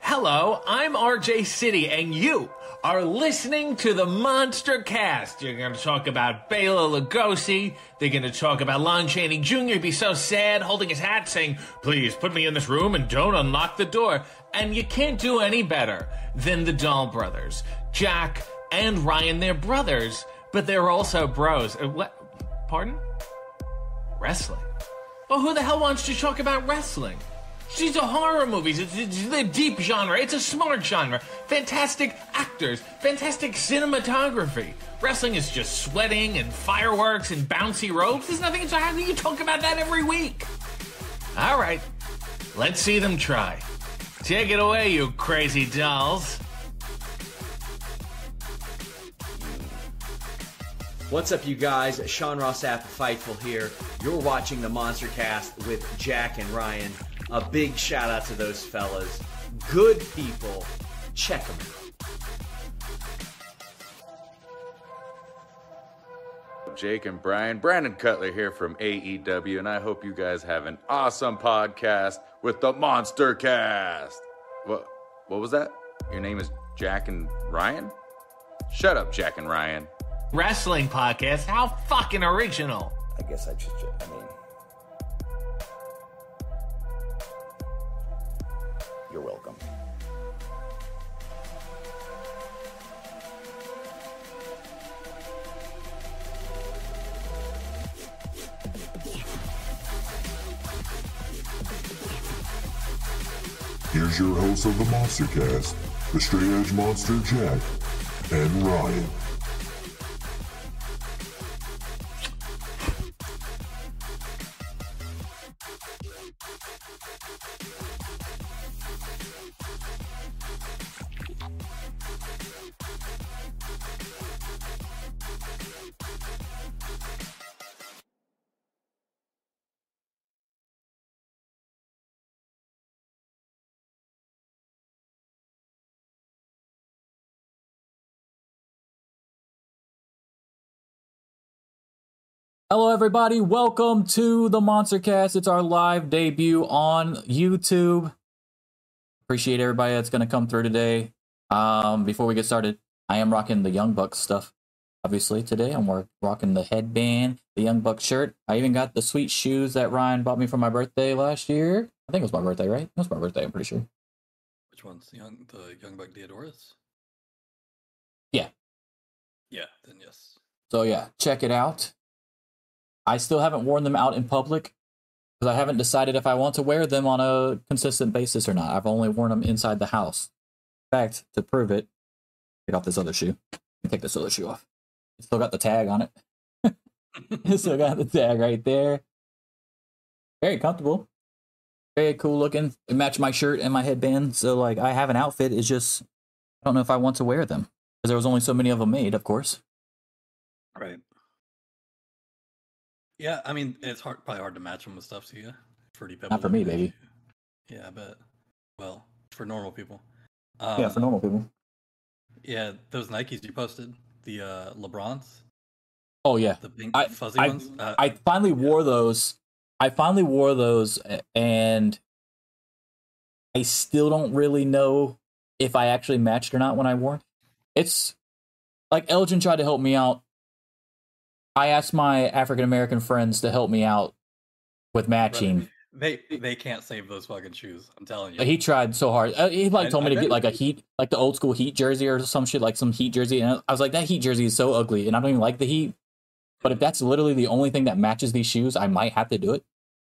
Hello, I'm RJ City, and you are listening to the Monster Cast. You're going to talk about Bela Lugosi. They're going to talk about Lon Chaney Jr. He'd be so sad, holding his hat, saying, "Please put me in this room and don't unlock the door." And you can't do any better than the Dahl brothers. Jack and Ryan, they're brothers, but they're also bros. What? Pardon? Wrestling. Well, who the hell wants to talk about wrestling? These are horror movies. It's a deep genre. It's a smart genre. Fantastic actors. Fantastic cinematography. Wrestling is just sweating and fireworks and bouncy ropes. There's nothing. So how do you talk about that every week? All right. Let's see them try. Take it away, you crazy dolls. What's up, you guys? Sean Ross Sapp, Fightful here. You're watching the Monster Cast with Jack and Ryan. A big shout out to those fellas. Good people. Check them out. Jake and Brian. Brandon Cutler here from AEW, and I hope you guys have an awesome podcast with the Monster Cast. What was that? Your name is Jack and Ryan? Shut up, Jack and Ryan. Wrestling podcast? How fucking original. I mean... You're welcome. Here's your host of the Monster Cast, the Straight Edge Monster Jack and Ryan. Hello, everybody. Welcome to the Monster Cast. It's our live debut on YouTube. Appreciate everybody that's going to come through today. Before we get started, I am rocking the Young Bucks stuff. Obviously, today I'm rocking the headband, the Young Bucks shirt. I even got the sweet shoes that Ryan bought me for my birthday last year. I think it was my birthday, right? It was my birthday, I'm pretty sure. Which one's the Young Buck Diadoras? Yeah. Yeah, then yes. So yeah, check it out. I still haven't worn them out in public because I haven't decided if I want to wear them on a consistent basis or not. I've only worn them inside the house. In fact, to prove it, get off this other shoe. Take this other shoe off. It's still got the tag on it. It's still got the tag right there. Very comfortable. Very cool looking. It matched my shirt and my headband. So, like, I have an outfit. It's just, I don't know if I want to wear them because there was only so many of them made, of course. Right. Yeah, I mean, it's probably hard to match them with stuff to you. Pretty Not for me, baby. Yeah, I bet. Well, for normal people. Yeah, for normal people. Yeah, those Nikes you posted, the LeBrons. Oh yeah, the pink fuzzy ones. I finally wore those. I finally wore those, and I still don't really know if I actually matched or not when I wore them. It's like Elgin tried to help me out. I asked my African-American friends to help me out with matching. Brother, they can't save those fucking shoes. I'm telling you. He tried so hard. He told me to get like a Heat, like the old school Heat jersey or some shit, like some Heat jersey. And I was like, that Heat jersey is so ugly, and I don't even like the Heat. But if that's literally the only thing that matches these shoes, I might have to do it.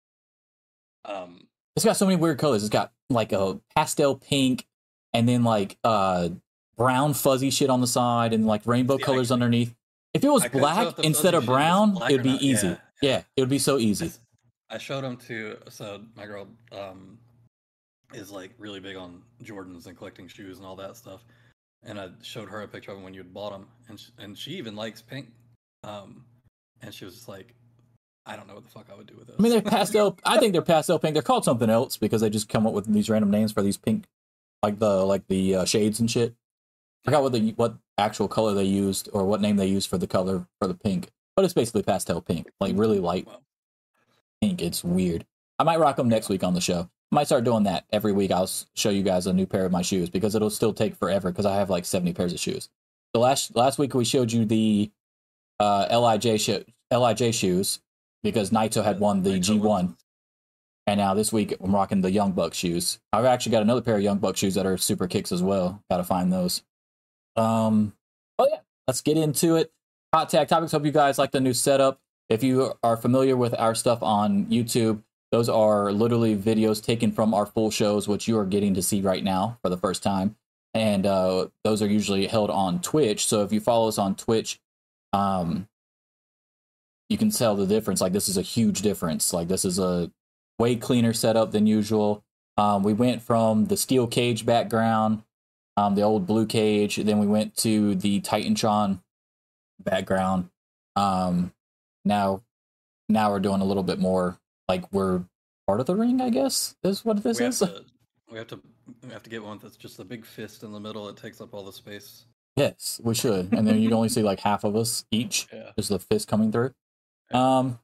It's got so many weird colors. It's got like a pastel pink, and then like brown fuzzy shit on the side, and like rainbow colors underneath. If it was black instead of brown, it'd be easy. Yeah, it would be so easy. I showed him so my girl is like really big on Jordans and collecting shoes and all that stuff. And I showed her a picture of them when you had bought them. And she even likes pink. And she was just like, I don't know what the fuck I would do with those. I mean, they're pastel. I think they're pastel pink. They're called something else because they just come up with these random names for these pink, like the shades and shit. I forgot what actual color they used or what name they used for the color for the pink, but it's basically pastel pink, like really light pink. It's weird. I might rock them next week on the show. Might start doing that every week. I'll show you guys a new pair of my shoes because it'll still take forever because I have like 70 pairs of shoes. The last week we showed you the LIJ shoes because Naito had won the G1. And now this week I'm rocking the Young Buck shoes. I've actually got another pair of Young Buck shoes that are super kicks as well. Got to find those. Oh yeah, let's get into it. Hot tag topics. Hope you guys like the new setup. If you are familiar with our stuff on YouTube, those are literally videos taken from our full shows, which you are getting to see right now for the first time. And those are usually held on Twitch. So if you follow us on Twitch, you can tell the difference. Like, this is a huge difference. Like, this is a way cleaner setup than usual. We went from the steel cage background, the old blue cage. Then we went to the Titantron background. Now we're doing a little bit more like we're part of the ring, I guess, is what this is. We have to get one that's just a big fist in the middle that takes up all the space. Yes, we should. And then you'd only see like half of us each. Yeah. Just the fist coming through. You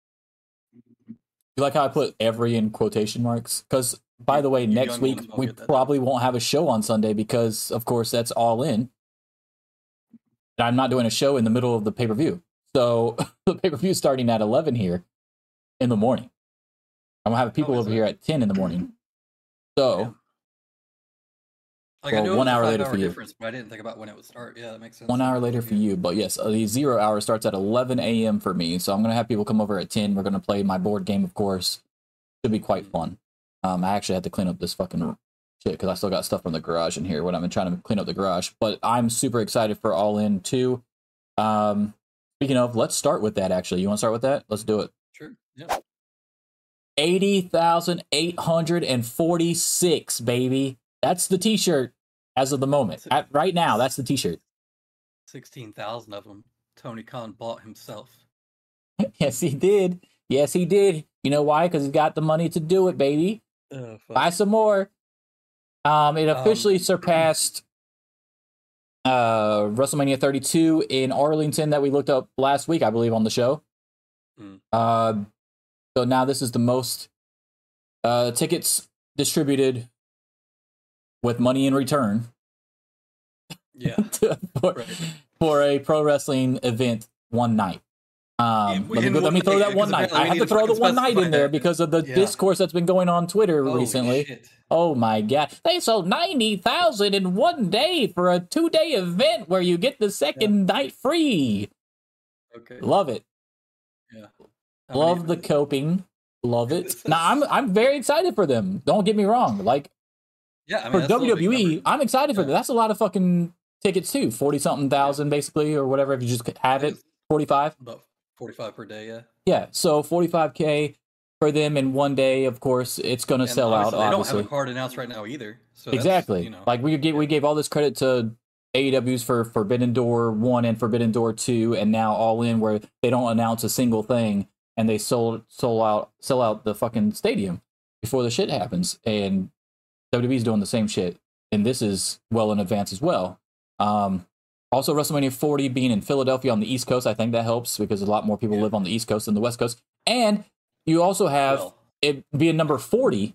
like how I put every in quotation marks? Because, by the way, next week we probably won't have a show on Sunday because, of course, that's All In. And I'm not doing a show in the middle of the pay-per-view. So the pay-per-view starting at 11 here in the morning. I'm going to have people over here at 10 in the morning. So, yeah. Like, well, I knew 1 hour later for you. But I didn't think about when it would start. Yeah, that makes sense. 1 hour later for you. But yes, the 0 hour starts at 11 a.m. for me. So I'm going to have people come over at 10. We're going to play my board game, of course. Should be quite fun. I actually had to clean up this fucking shit because I still got stuff from the garage in here when I've been trying to clean up the garage. But I'm super excited for All In 2. Speaking of, let's start with that, actually. You want to start with that? Let's do it. Sure. Yeah. 80,846, baby. That's the t-shirt as of the moment. Right now, that's the t-shirt. 16,000 of them Tony Khan bought himself. Yes, he did. Yes, he did. You know why? Because he's got the money to do it, baby. Buy some more. It officially surpassed WrestleMania 32 in Arlington that we looked up last week, I believe, on the show. So now this is the most tickets distributed with money in return. Yeah. for a pro wrestling event one night. Let me throw that one night. I have to throw the one night in there because of the discourse that's been going on Twitter recently. Shit. Oh my god. They sold 90,000 in one day for a 2-day event where you get the second night free. Okay. Love it. Yeah. Love the coping. Love it. Now I'm very excited for them. Don't get me wrong. Like, yeah, I mean, for WWE, I'm excited for them. That's a lot of fucking tickets too. 40-something thousand basically, or whatever. If you just have it, 45. About 45 per day. Yeah. Yeah. So 45K for them in one day. Of course, it's going to sell out. They don't have a card announced right now either. So exactly. Like we gave all this credit to AEW's for Forbidden Door 1 and Forbidden Door 2, and now All In, where they don't announce a single thing and they sell out the fucking stadium before the shit happens. And WWE's doing the same shit, and this is well in advance as well. Also, WrestleMania 40 being in Philadelphia on the East Coast, I think that helps because a lot more people live on the East Coast than the West Coast. And you also have it being number 40.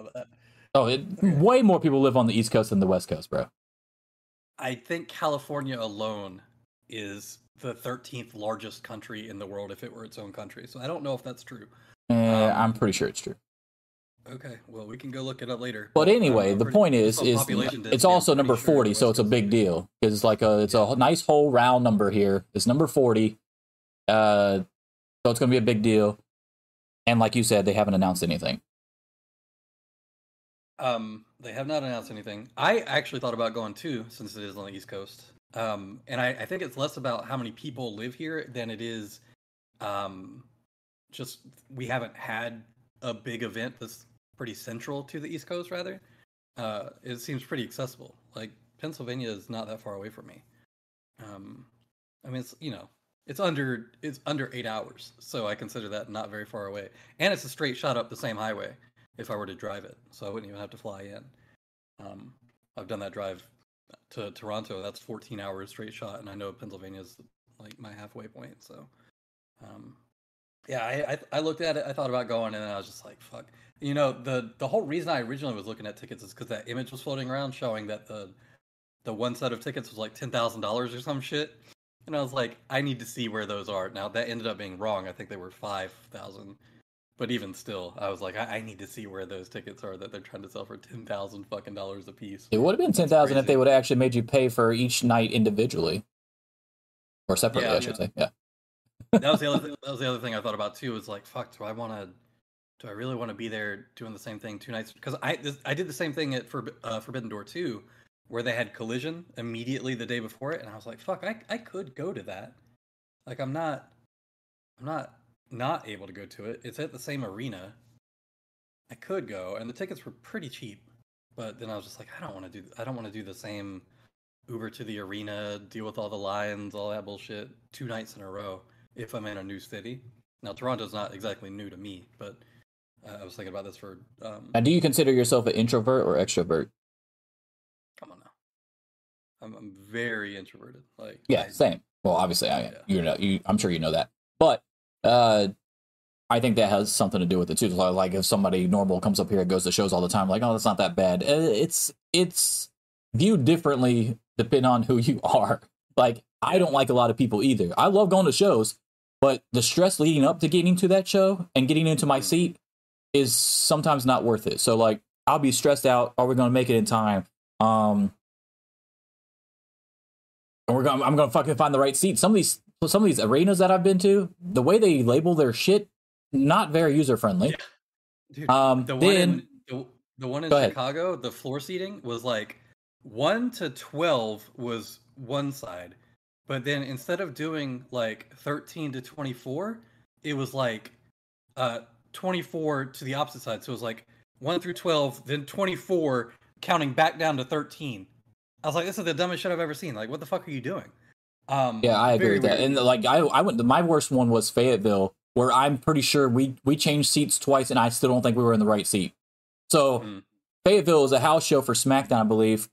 Way more people live on the East Coast than the West Coast, bro. I think California alone is the 13th largest country in the world if it were its own country. So I don't know if that's true. I'm pretty sure it's true. Okay, well, we can go look it up later. But anyway, the point is it's also number 40, so it's a big deal. It's like it's a nice whole round number here. It's number 40, so it's going to be a big deal. And like you said, they haven't announced anything. They have not announced anything. I actually thought about going too, since it is on the East Coast. And I think it's less about how many people live here than it is just we haven't had a big event that's pretty central to the East Coast, rather. It seems pretty accessible. Like, Pennsylvania is not that far away from me. I mean, it's under 8 hours, so I consider that not very far away. And it's a straight shot up the same highway if I were to drive it, so I wouldn't even have to fly in. I've done that drive to Toronto. That's 14 hours straight shot, and I know Pennsylvania is like my halfway point. So, Yeah, I looked at it. I thought about going, and I was just like, "Fuck." You know, the whole reason I originally was looking at tickets is because that image was floating around showing that the one set of tickets was like $10,000 or some shit, and I was like, I need to see where those are. Now that ended up being wrong. I think they were 5,000, but even still, I was like, I need to see where those tickets are that they're trying to sell for $10,000 fucking dollars a piece. It would have been 10,000 if they would have actually made you pay for each night individually or separately, I should say. Yeah. That was the other thing I thought about too. Was like, fuck, do I really want to be there doing the same thing 2 nights? Because I did the same thing at Forbidden Door 2, where they had Collision immediately the day before it, and I was like, fuck, I could go to that. Like, I'm not able to go to it. It's at the same arena. I could go, and the tickets were pretty cheap. But then I was just like, I don't want to do the same Uber to the arena, deal with all the lines, all that bullshit 2 nights in a row if I'm in a new city. Now, Toronto's not exactly new to me, but I was thinking about this for... Now, do you consider yourself an introvert or extrovert? Come on now. I'm very introverted. Like, yeah, same. Well, obviously, I'm sure you know that. But I think that has something to do with it, too. Like, if somebody normal comes up here and goes to shows all the time, like, oh, that's not that bad. It's viewed differently depending on who you are. Like, I don't like a lot of people either. I love going to shows, but the stress leading up to getting to that show and getting into my seat is sometimes not worth it. So, like, I'll be stressed out. Are we going to make it in time? And I'm going to fucking find the right seat. Some of these arenas that I've been to, the way they label their shit, not very user friendly. Yeah. Dude, the one in Chicago, the floor seating was like 1 to 12 was one side, but then instead of doing like 13 to 24, it was like 24 to the opposite side. So it was like 1 through 12, then 24, counting back down to 13. I was like, this is the dumbest shit I've ever seen. Like, what the fuck are you doing? Yeah, I agree with that. And like, I went. My worst one was Fayetteville, where I'm pretty sure we changed seats twice, and I still don't think we were in the right seat. So Fayetteville is a house show for SmackDown, I believe.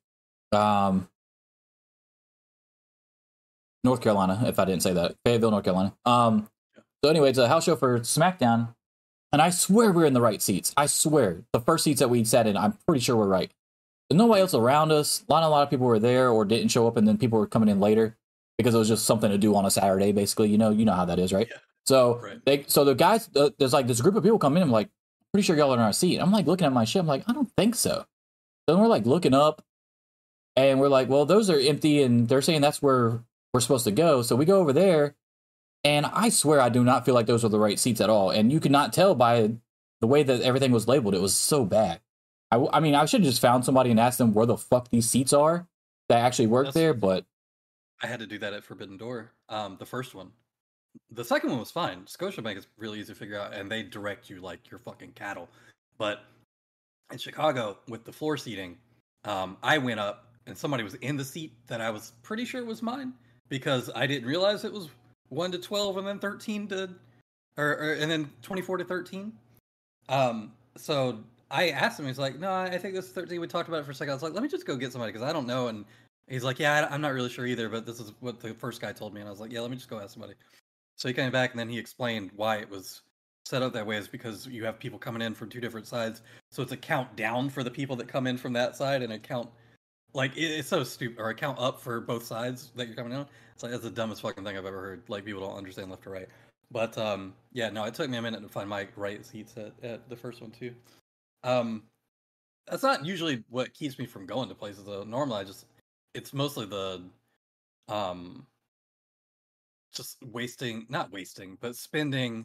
North Carolina, if I didn't say that. Fayetteville, North Carolina. So anyway, it's a house show for SmackDown, and I swear we're in the right seats. I swear. The first seats that we sat in, I'm pretty sure we're right. There's nobody else around us. A lot of people were there or didn't show up, and then people were coming in later because it was just something to do on a Saturday, basically. You know how that is, right? Yeah. So the guys, there's like this group of people come in. I'm like, pretty sure y'all are in our seat. I'm like looking at my shit. I'm like, I don't think so. Then we're like looking up, and we're like, well, those are empty, and they're saying that's where we're supposed to go. So we go over there, and I swear I do not feel like those are the right seats at all. And you could not tell by the way that everything was labeled. It was so bad. I mean, I should have just found somebody and asked them where the fuck these seats are that actually work there, but... I had to do that at Forbidden Door, the first one. The second one was fine. Scotiabank is really easy to figure out, and they direct you like you're fucking cattle. But in Chicago, with the floor seating, I went up, and somebody was in the seat that I was pretty sure was mine, because I didn't realize it was 1 to 12 and then 13 to... and then 24 to 13. So... I asked him, he's like, no, I think this is 13. We talked about it for a second. I was like, let me just go get somebody because I don't know. And he's like, yeah, I'm not really sure either, but this is what the first guy told me. And I was like, yeah, let me just go ask somebody. So he came back and then he explained why it was set up that way is because you have people coming in from 2 different sides. So it's a count down for the people that come in from that side and a count, like, it's so stupid, or a count up for both sides that you're coming in on. It's like, that's the dumbest fucking thing I've ever heard. Like, people don't understand left or right. But, yeah, no, it took me a minute to find my right seats at the first one, too. That's not usually what keeps me from going to places though. Normally it's mostly the just spending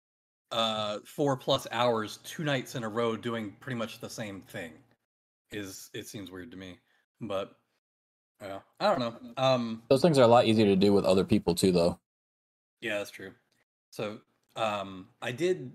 4+ hours 2 nights in a row doing pretty much the same thing. It seems weird to me. But yeah, I don't know. Those things are a lot easier to do with other people too though. Yeah, that's true. So I did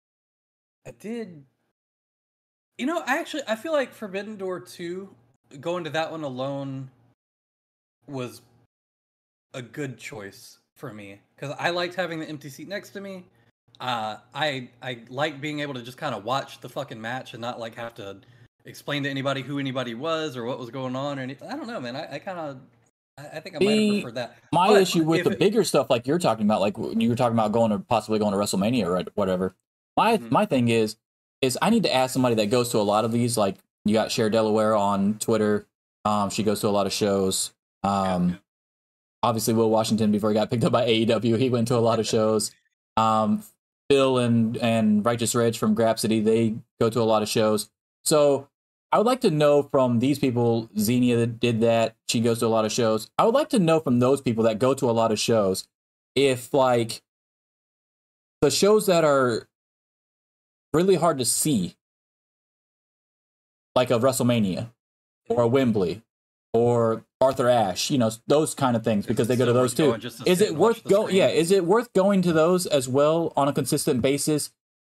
I feel like Forbidden Door 2, going to that one alone was a good choice for me. Because I liked having the empty seat next to me. I like being able to just kind of watch the fucking match and not like have to explain to anybody who anybody was or what was going on or anything. I don't know, man. I kind of I think I might have preferred that. My But issue with if the bigger stuff, like you're talking about, like you were talking about possibly going to WrestleMania or whatever. My thing is I need to ask somebody that goes to a lot of these. Like you got Cher Delaware on Twitter. She goes to a lot of shows. Obviously Will Washington, before he got picked up by AEW, he went to a lot of shows. Phil and Righteous Reg from Grapsity, they go to a lot of shows. So I would like to know from these people, Xenia that did that, she goes to a lot of shows. I would like to know from those people that go to a lot of shows if, like, the shows that are really hard to see, like a WrestleMania or a Wembley or Arthur Ashe, you know, those kind of things, because they go to those too. Is it worth going? Yeah, is it worth going to those as well on a consistent basis?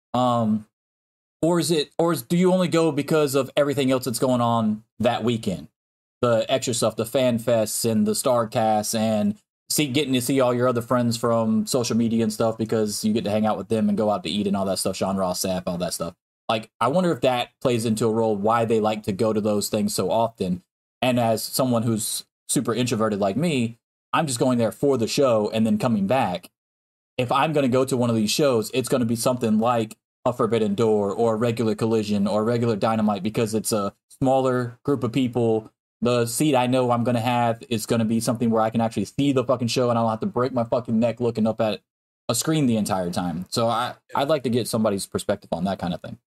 Or do you only go because of everything else that's going on that weekend? The extra stuff, the fan fests and the Starcasts, and getting to see all your other friends from social media and stuff, because you get to hang out with them and go out to eat and all that stuff, Sean Ross Sapp, all that stuff. Like, I wonder if that plays into a role why they like to go to those things so often. And as someone who's super introverted like me, I'm just going there for the show and then coming back. If I'm going to go to one of these shows, it's going to be something like a Forbidden Door or a regular Collision or regular Dynamite, because it's a smaller group of people. The seat I know I'm going to have is going to be something where I can actually see the fucking show and I don't have to break my fucking neck looking up at a screen the entire time. So I'd like to get somebody's perspective on that kind of thing.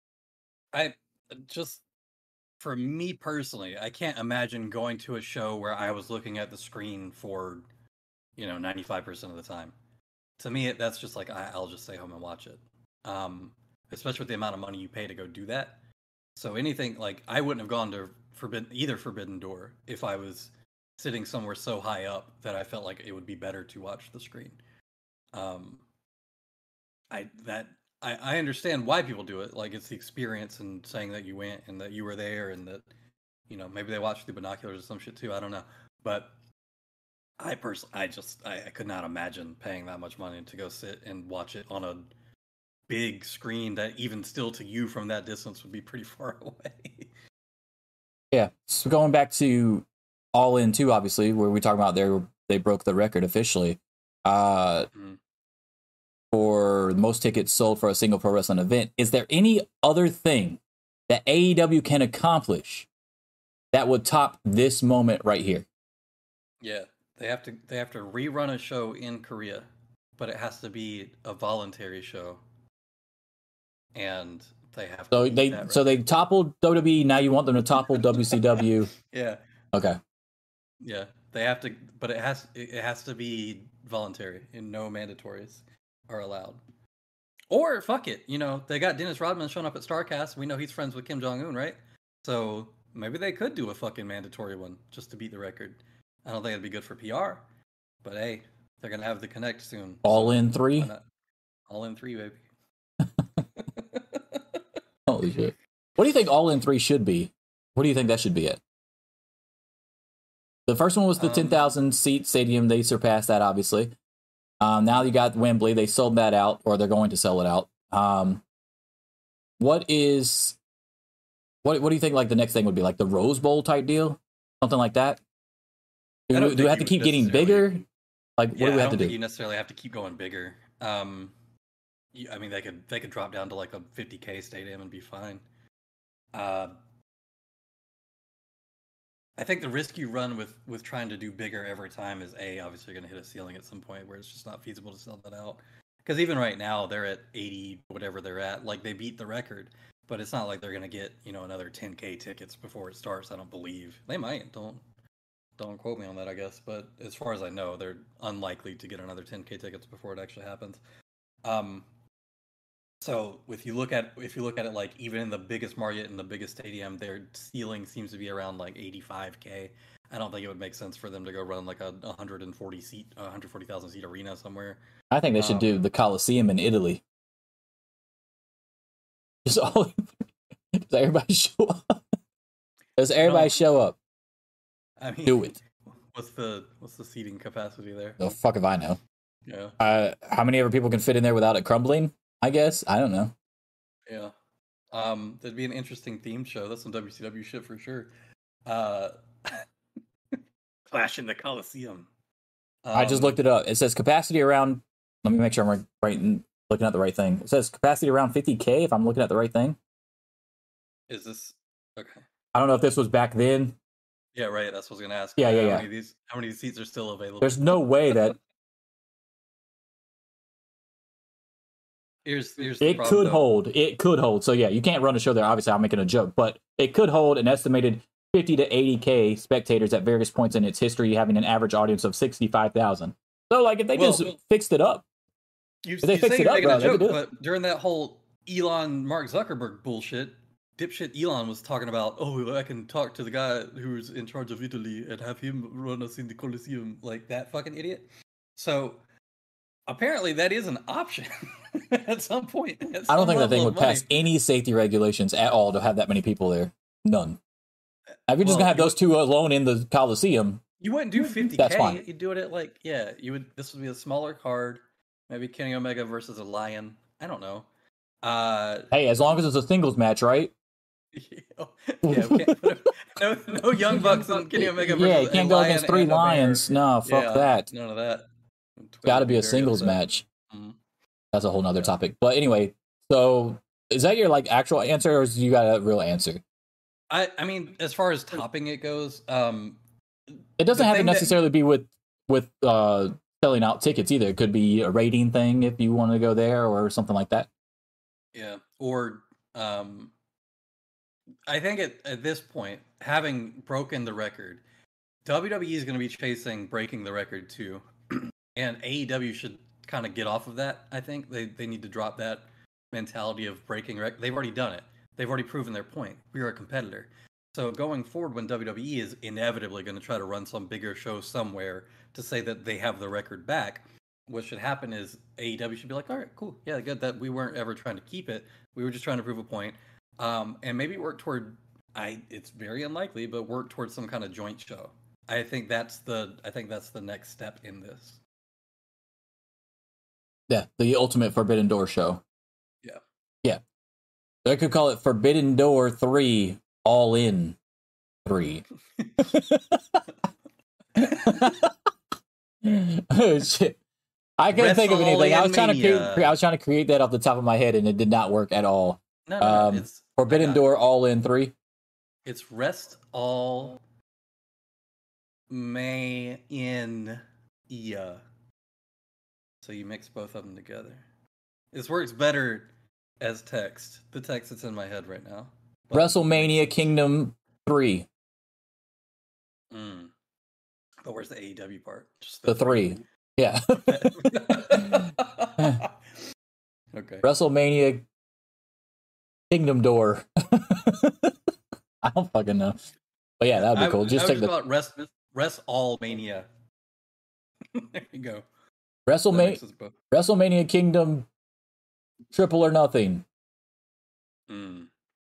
For me personally, I can't imagine going to a show where I was looking at the screen for, 95% of the time. To me, that's just like, I'll just stay home and watch it. Especially with the amount of money you pay to go do that. So anything, like, I wouldn't have gone to Forbidden Door if I was sitting somewhere so high up that I felt like it would be better to watch the screen. I understand why people do it. Like, it's the experience and saying that you went and that you were there and that, maybe they watched through binoculars or some shit too. I don't know. But I personally, I could not imagine paying that much money to go sit and watch it on a big screen that even still to you from that distance would be pretty far away. Yeah. So going back to All In 2, obviously, where we talk about they broke the record officially. For most tickets sold for a single pro wrestling event. Is there any other thing that AEW can accomplish that would top this moment right here? Yeah, they have to rerun a show in Korea, but it has to be a voluntary show, and they have to. So they toppled WWE. Now you want them to topple WCW? Yeah. Okay. Yeah, they have to, but it has to be voluntary and no mandatories are allowed. Or fuck it, they got Dennis Rodman showing up at Starcast. We know he's friends with Kim Jong-un, right? So maybe they could do a fucking mandatory one just to beat the record. I don't think it'd be good for PR, but hey, they're gonna have the Connect soon. All In 3? All In 3, baby. Holy shit. What do you think All In 3 should be? What do you think that should be at? The first one was the 10,000 seat stadium. They surpassed that, obviously. Now you got Wembley. They sold that out, or they're going to sell it out. What do you think, like, the next thing would be? Like the Rose Bowl type deal? Something like that? Do we have to keep getting bigger? Like, what do we have to do? I don't think you necessarily have to keep going bigger. I mean, they could drop down to like a 50K stadium and be fine. I think the risk you run with trying to do bigger every time is obviously you're going to hit a ceiling at some point where it's just not feasible to sell that out. Because even right now they're at 80, whatever they're at. Like, they beat the record, but it's not like they're going to get another 10K tickets before it starts. I don't believe they might. Don't quote me on that, I guess. But as far as I know, they're unlikely to get another 10K tickets before it actually happens. So if you look at it, like, even in the biggest market in the biggest stadium, their ceiling seems to be around like 85K. I don't think it would make sense for them to go run like a 140,000 seat arena somewhere. I think they should do the Coliseum in Italy. Does everybody show up? Does everybody show up? I mean, do it. What's the seating capacity there? The fuck if I know. Yeah. How many ever people can fit in there without it crumbling? I guess. I don't know. Yeah. That'd be an interesting theme show. That's some WCW shit for sure. Clash in the Coliseum. I just looked it up. It says capacity around. Let me make sure I'm looking at the right thing. It says capacity around 50K. If I'm looking at the right thing. Is this okay? I don't know if this was back then. Yeah, right. That's what I was gonna ask. Yeah. How many seats are still available? There's no way that here's the it problem, could though. hold. It could hold. So yeah, you can't run a show there. Obviously, I'm making a joke, but it could hold an estimated 50 to 80K spectators at various points in its history, having an average audience of 65,000. So like, if they just fixed it up, You they fixed say it you're up, making bro, a they joke, could do it. but during that whole Elon Mark Zuckerberg bullshit, dipshit Elon was talking about, oh, I can talk to the guy who's in charge of Italy and have him run us in the Colosseum, like that fucking idiot. So apparently that is an option at some point. I don't think that thing would pass any safety regulations at all to have that many people there. None. If you're just gonna have those two alone in the Coliseum, you wouldn't do 50K. That's fine. You'd do it at like, yeah, you would. This would be a smaller card, maybe Kenny Omega versus a Lion. I don't know. Hey, as long as it's a singles match, right? Yeah, we can't put no Young Bucks and Kenny Omega versus You can't go against 3 Lions. No, fuck that. None of that. Got to be a singles match. Mm-hmm. That's a whole nother topic. But anyway, so is that your like actual answer, or is you got a real answer? I mean, as far as topping it goes, it doesn't have to necessarily be with selling out tickets either. It could be a rating thing if you want to go there or something like that. Yeah, or I think at this point, having broken the record, WWE is going to be chasing breaking the record too, and AEW should kind of get off of that. I think they need to drop that mentality of breaking record. They've already done it. They've already proven their point. We are a competitor. So going forward, when WWE is inevitably going to try to run some bigger show somewhere to say that they have the record back, what should happen is AEW should be like, all right, cool, yeah, good that we weren't ever trying to keep it. We were just trying to prove a point, and maybe work toward. It's very unlikely, but work towards some kind of joint show. I think that's the next step in this. Yeah, the ultimate Forbidden Door show. Yeah. Yeah. They could call it Forbidden Door 3 All In 3. Oh shit. I couldn't think of anything. I was trying to create that off the top of my head and it did not work at all. No, it's Forbidden Door All In 3. It's Rest All May in Ia. So you mix both of them together. This works better as text. The text that's in my head right now. But WrestleMania Kingdom 3. But where's the AEW part? Just the 3. Yeah. Okay. WrestleMania Kingdom Door. I don't fucking know. But yeah, that would be cool. Just take the Rest All Mania. There you go. WrestleMania Kingdom Triple or Nothing. Yeah,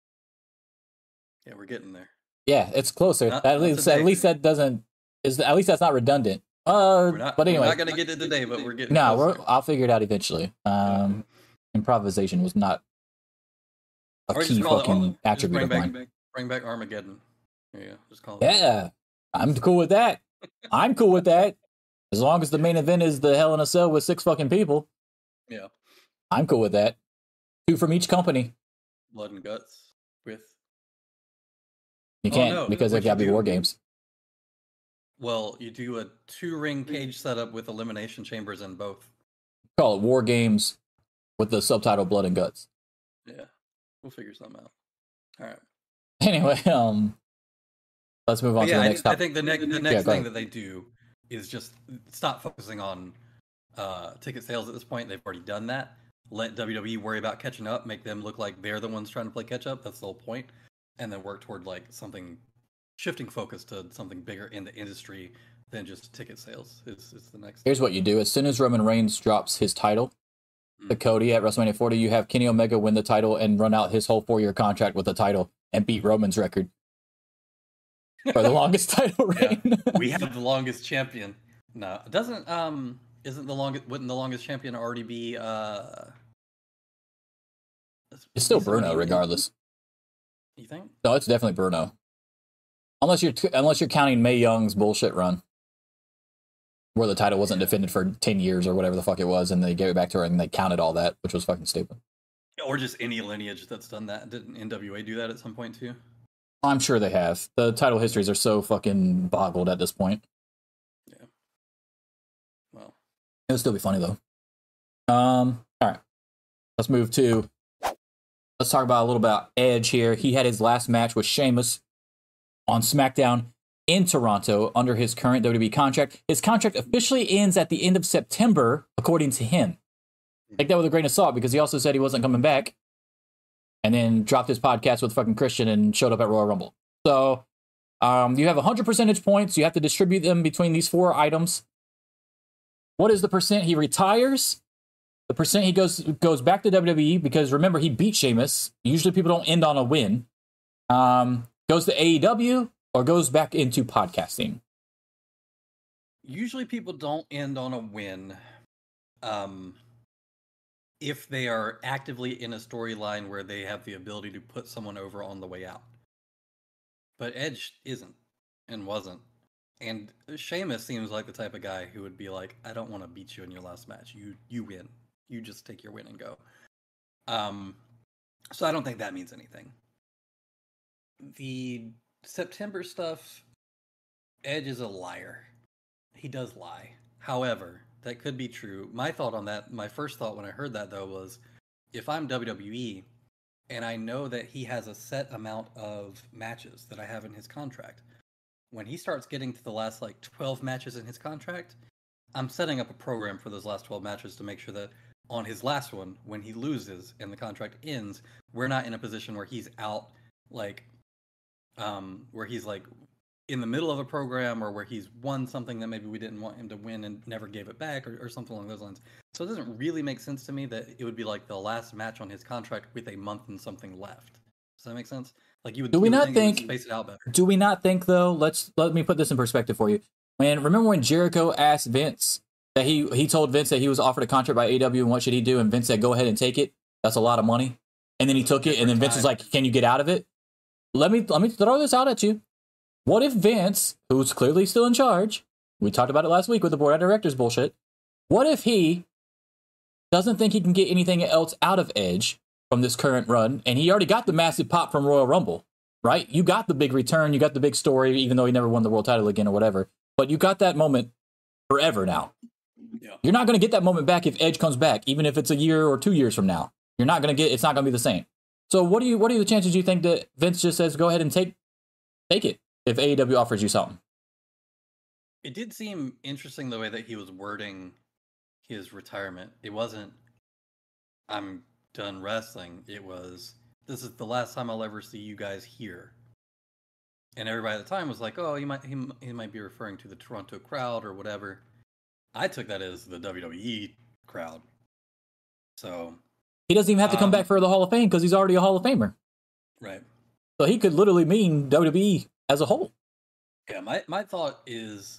we're getting there. Yeah, it's closer. At least that doesn't. At least that's not redundant. But anyway, we're not gonna get it today, but we're getting. No, I'll figure it out eventually. Improvisation was not a key fucking attribute of mine. Bring back Armageddon. Yeah, just call it. Yeah, I'm cool with that. I'm cool with that. As long as the main event is the Hell in a Cell with 6 fucking people. Yeah, I'm cool with that. 2 from each company. Blood and Guts with. You can't because they've got to be War Games. Well, you do a 2-ring cage setup with elimination chambers in both. Call it War Games with the subtitle Blood and Guts. Yeah, we'll figure something out. All right. Anyway, let's move on to the next topic. I think the next thing that they do is just stop focusing on ticket sales at this point. They've already done that. Let WWE worry about catching up, make them look like they're the ones trying to play catch up. That's the whole point. And then work toward like something, shifting focus to something bigger in the industry than just ticket sales. Is the next. Here's what you do: as soon as Roman Reigns drops his title to Cody at WrestleMania 40, you have Kenny Omega win the title and run out his whole 4-year contract with the title and beat Roman's record for the longest title reign. Yeah. We have the longest champion. No, it doesn't. Wouldn't the longest champion already be? It's still Bruno, regardless. You think? No, it's definitely Bruno. Unless you're counting Mae Young's bullshit run. where the title wasn't defended for 10 years or whatever the fuck it was, and they gave it back to her and they counted all that, which was fucking stupid. Or just any lineage that's done that. Didn't NWA do that at some point too? I'm sure they have. The title histories are so fucking boggled at this point. Yeah. Well, it'll still be funny though. All right. Let's talk about a little about Edge here. He had his last match with Sheamus on SmackDown in Toronto under his current WWE contract. His contract officially ends at the end of September, according to him. Take that with a grain of salt, because he also said he wasn't coming back and then dropped his podcast with fucking Christian and showed up at Royal Rumble. So you have 100 percentage points. You have to distribute them between these 4 items. What is the percent he retires? The percent he goes back to WWE, because remember, he beat Sheamus. Usually people don't end on a win. Goes to AEW or goes back into podcasting. Usually people don't end on a win if they are actively in a storyline where they have the ability to put someone over on the way out. But Edge isn't and wasn't. And Sheamus seems like the type of guy who would be like, I don't want to beat you in your last match. You win. You just take your win and go. So I don't think that means anything. The September stuff, Edge is a liar. He does lie. However, that could be true. My thought on that, my first thought when I heard that though was, if I'm WWE and I know that he has a set amount of matches that I have in his contract, when he starts getting to the last like 12 matches in his contract, I'm setting up a program for those last 12 matches to make sure that on his last one, when he loses and the contract ends, we're not in a position where he's out, like, where he's like in the middle of a program, or where he's won something that maybe we didn't want him to win and never gave it back, or something along those lines. So it doesn't really make sense to me that it would be like the last match on his contract with a month and something left. Does that make sense? Like, you would. Do we not think? Space it out better. Do we not think though? Let me put this in perspective for you. Man, remember when Jericho asked Vince that he told Vince that he was offered a contract by AEW and what should he do? And Vince said, go ahead and take it. That's a lot of money. And then he took it, and then Vince was like, can you get out of it? Let me throw this out at you. What if Vince, who's clearly still in charge, we talked about it last week with the board of directors bullshit, what if he doesn't think he can get anything else out of Edge from this current run, and he already got the massive pop from Royal Rumble, right? You got the big return, you got the big story, even though he never won the world title again or whatever, but you got that moment forever now. Yeah. You're not going to get that moment back if Edge comes back, even if it's a year or 2 years from now. You're not going to it's not going to be the same. So what are the chances you think that Vince just says, go ahead and take it if AEW offers you something? It did seem interesting the way that he was wording his retirement. It wasn't, I'm done wrestling. It was, this is the last time I'll ever see you guys here. And everybody at the time was like, oh, he might be referring to the Toronto crowd or whatever. I took that as the WWE crowd. So he doesn't even have to come back for the Hall of Fame because he's already a Hall of Famer. Right. So he could literally mean WWE as a whole. Yeah, my thought is,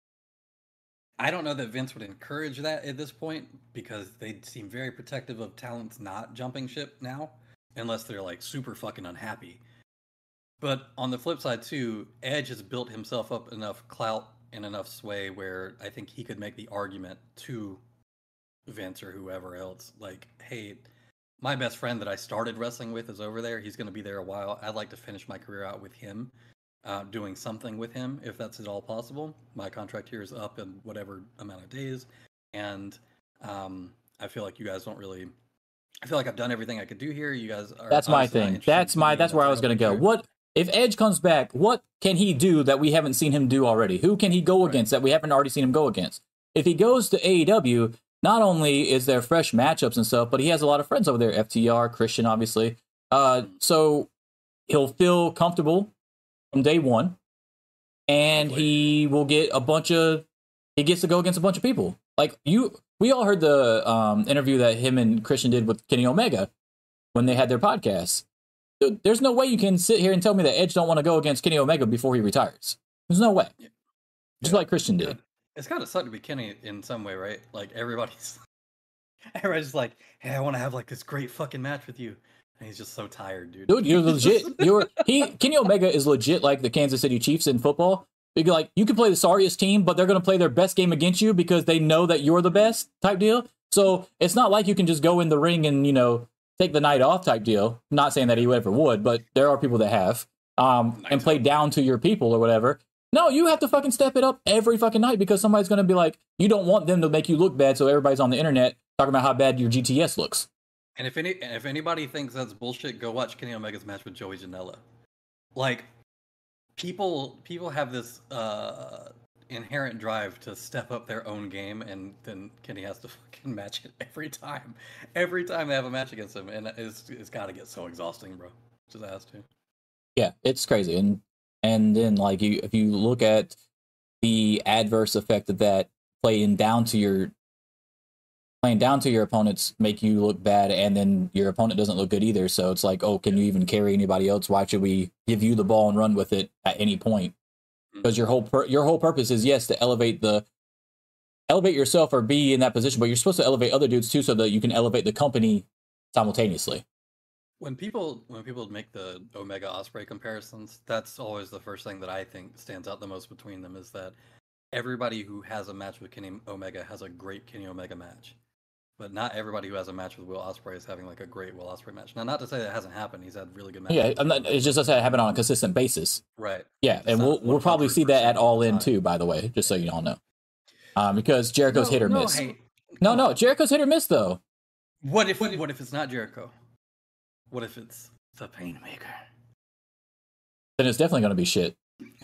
I don't know that Vince would encourage that at this point, because they seem very protective of talents not jumping ship now, unless they're like super fucking unhappy. But on the flip side too, Edge has built himself up enough clout and enough sway where I think he could make the argument to Vince or whoever else, like, hey, my best friend that I started wrestling with is over there. He's going to be there a while. I'd like to finish my career out with him, doing something with him, if that's at all possible. My contract here is up in whatever amount of days, and I feel like you guys don't really. I feel like I've done everything I could do here. You guys are. That's my thing. That's where I was going to go. What if Edge comes back? What can he do that we haven't seen him do already? Who can he go against that we haven't already seen him go against? If he goes to AEW, not only is there fresh matchups and stuff, but he has a lot of friends over there. FTR, Christian, obviously. So he'll feel comfortable from day one, and he will get he gets to go against a bunch of people. Like we all heard the interview that him and Christian did with Kenny Omega when they had their podcast. Dude, there's no way you can sit here and tell me that Edge don't want to go against Kenny Omega before he retires. There's no way. Just like Christian did. It's kind of sucked to be Kenny in some way, right? Like everybody's like, hey, I want to have like this great fucking match with you. And he's just so tired, dude. Dude, you're legit. Kenny Omega is legit like the Kansas City Chiefs in football. Because, like, you can play the sorriest team, but they're going to play their best game against you because they know that you're the best type deal. So it's not like you can just go in the ring and, take the night off type deal. I'm not saying that he ever would, but there are people that have. And play down to your people or whatever. No, you have to fucking step it up every fucking night because somebody's going to be like, you don't want them to make you look bad, so everybody's on the internet talking about how bad your GTS looks. And if anybody thinks that's bullshit, go watch Kenny Omega's match with Joey Janela. Like, people have this inherent drive to step up their own game, and then Kenny has to fucking match it every time. Every time they have a match against him, and it's got to get so exhausting, bro. Just has to. Yeah, it's crazy. And then, like, if you look at the adverse effect of that playing down to your opponents make you look bad, and then your opponent doesn't look good either. So it's like, oh, can you even carry anybody else? Why should we give you the ball and run with it at any point? Because your whole purpose is, yes, to elevate yourself or be in that position, but you're supposed to elevate other dudes too, so that you can elevate the company simultaneously. When people make the Omega Ospreay comparisons, that's always the first thing that I think stands out the most between them, is that everybody who has a match with Kenny Omega has a great Kenny Omega match. But not everybody who has a match with Will Ospreay is having like a great Will Ospreay match. Now, not to say that hasn't happened. He's had really good matches. Yeah, it's just doesn't happen on a consistent basis. Right. Yeah, and we'll probably see that at All In too, by the way, just so you all know. Because Jericho's hit or miss. Hey, no, Jericho's hit or miss though. What if it's not Jericho? What if it's the Painmaker? Then it's definitely going to be shit.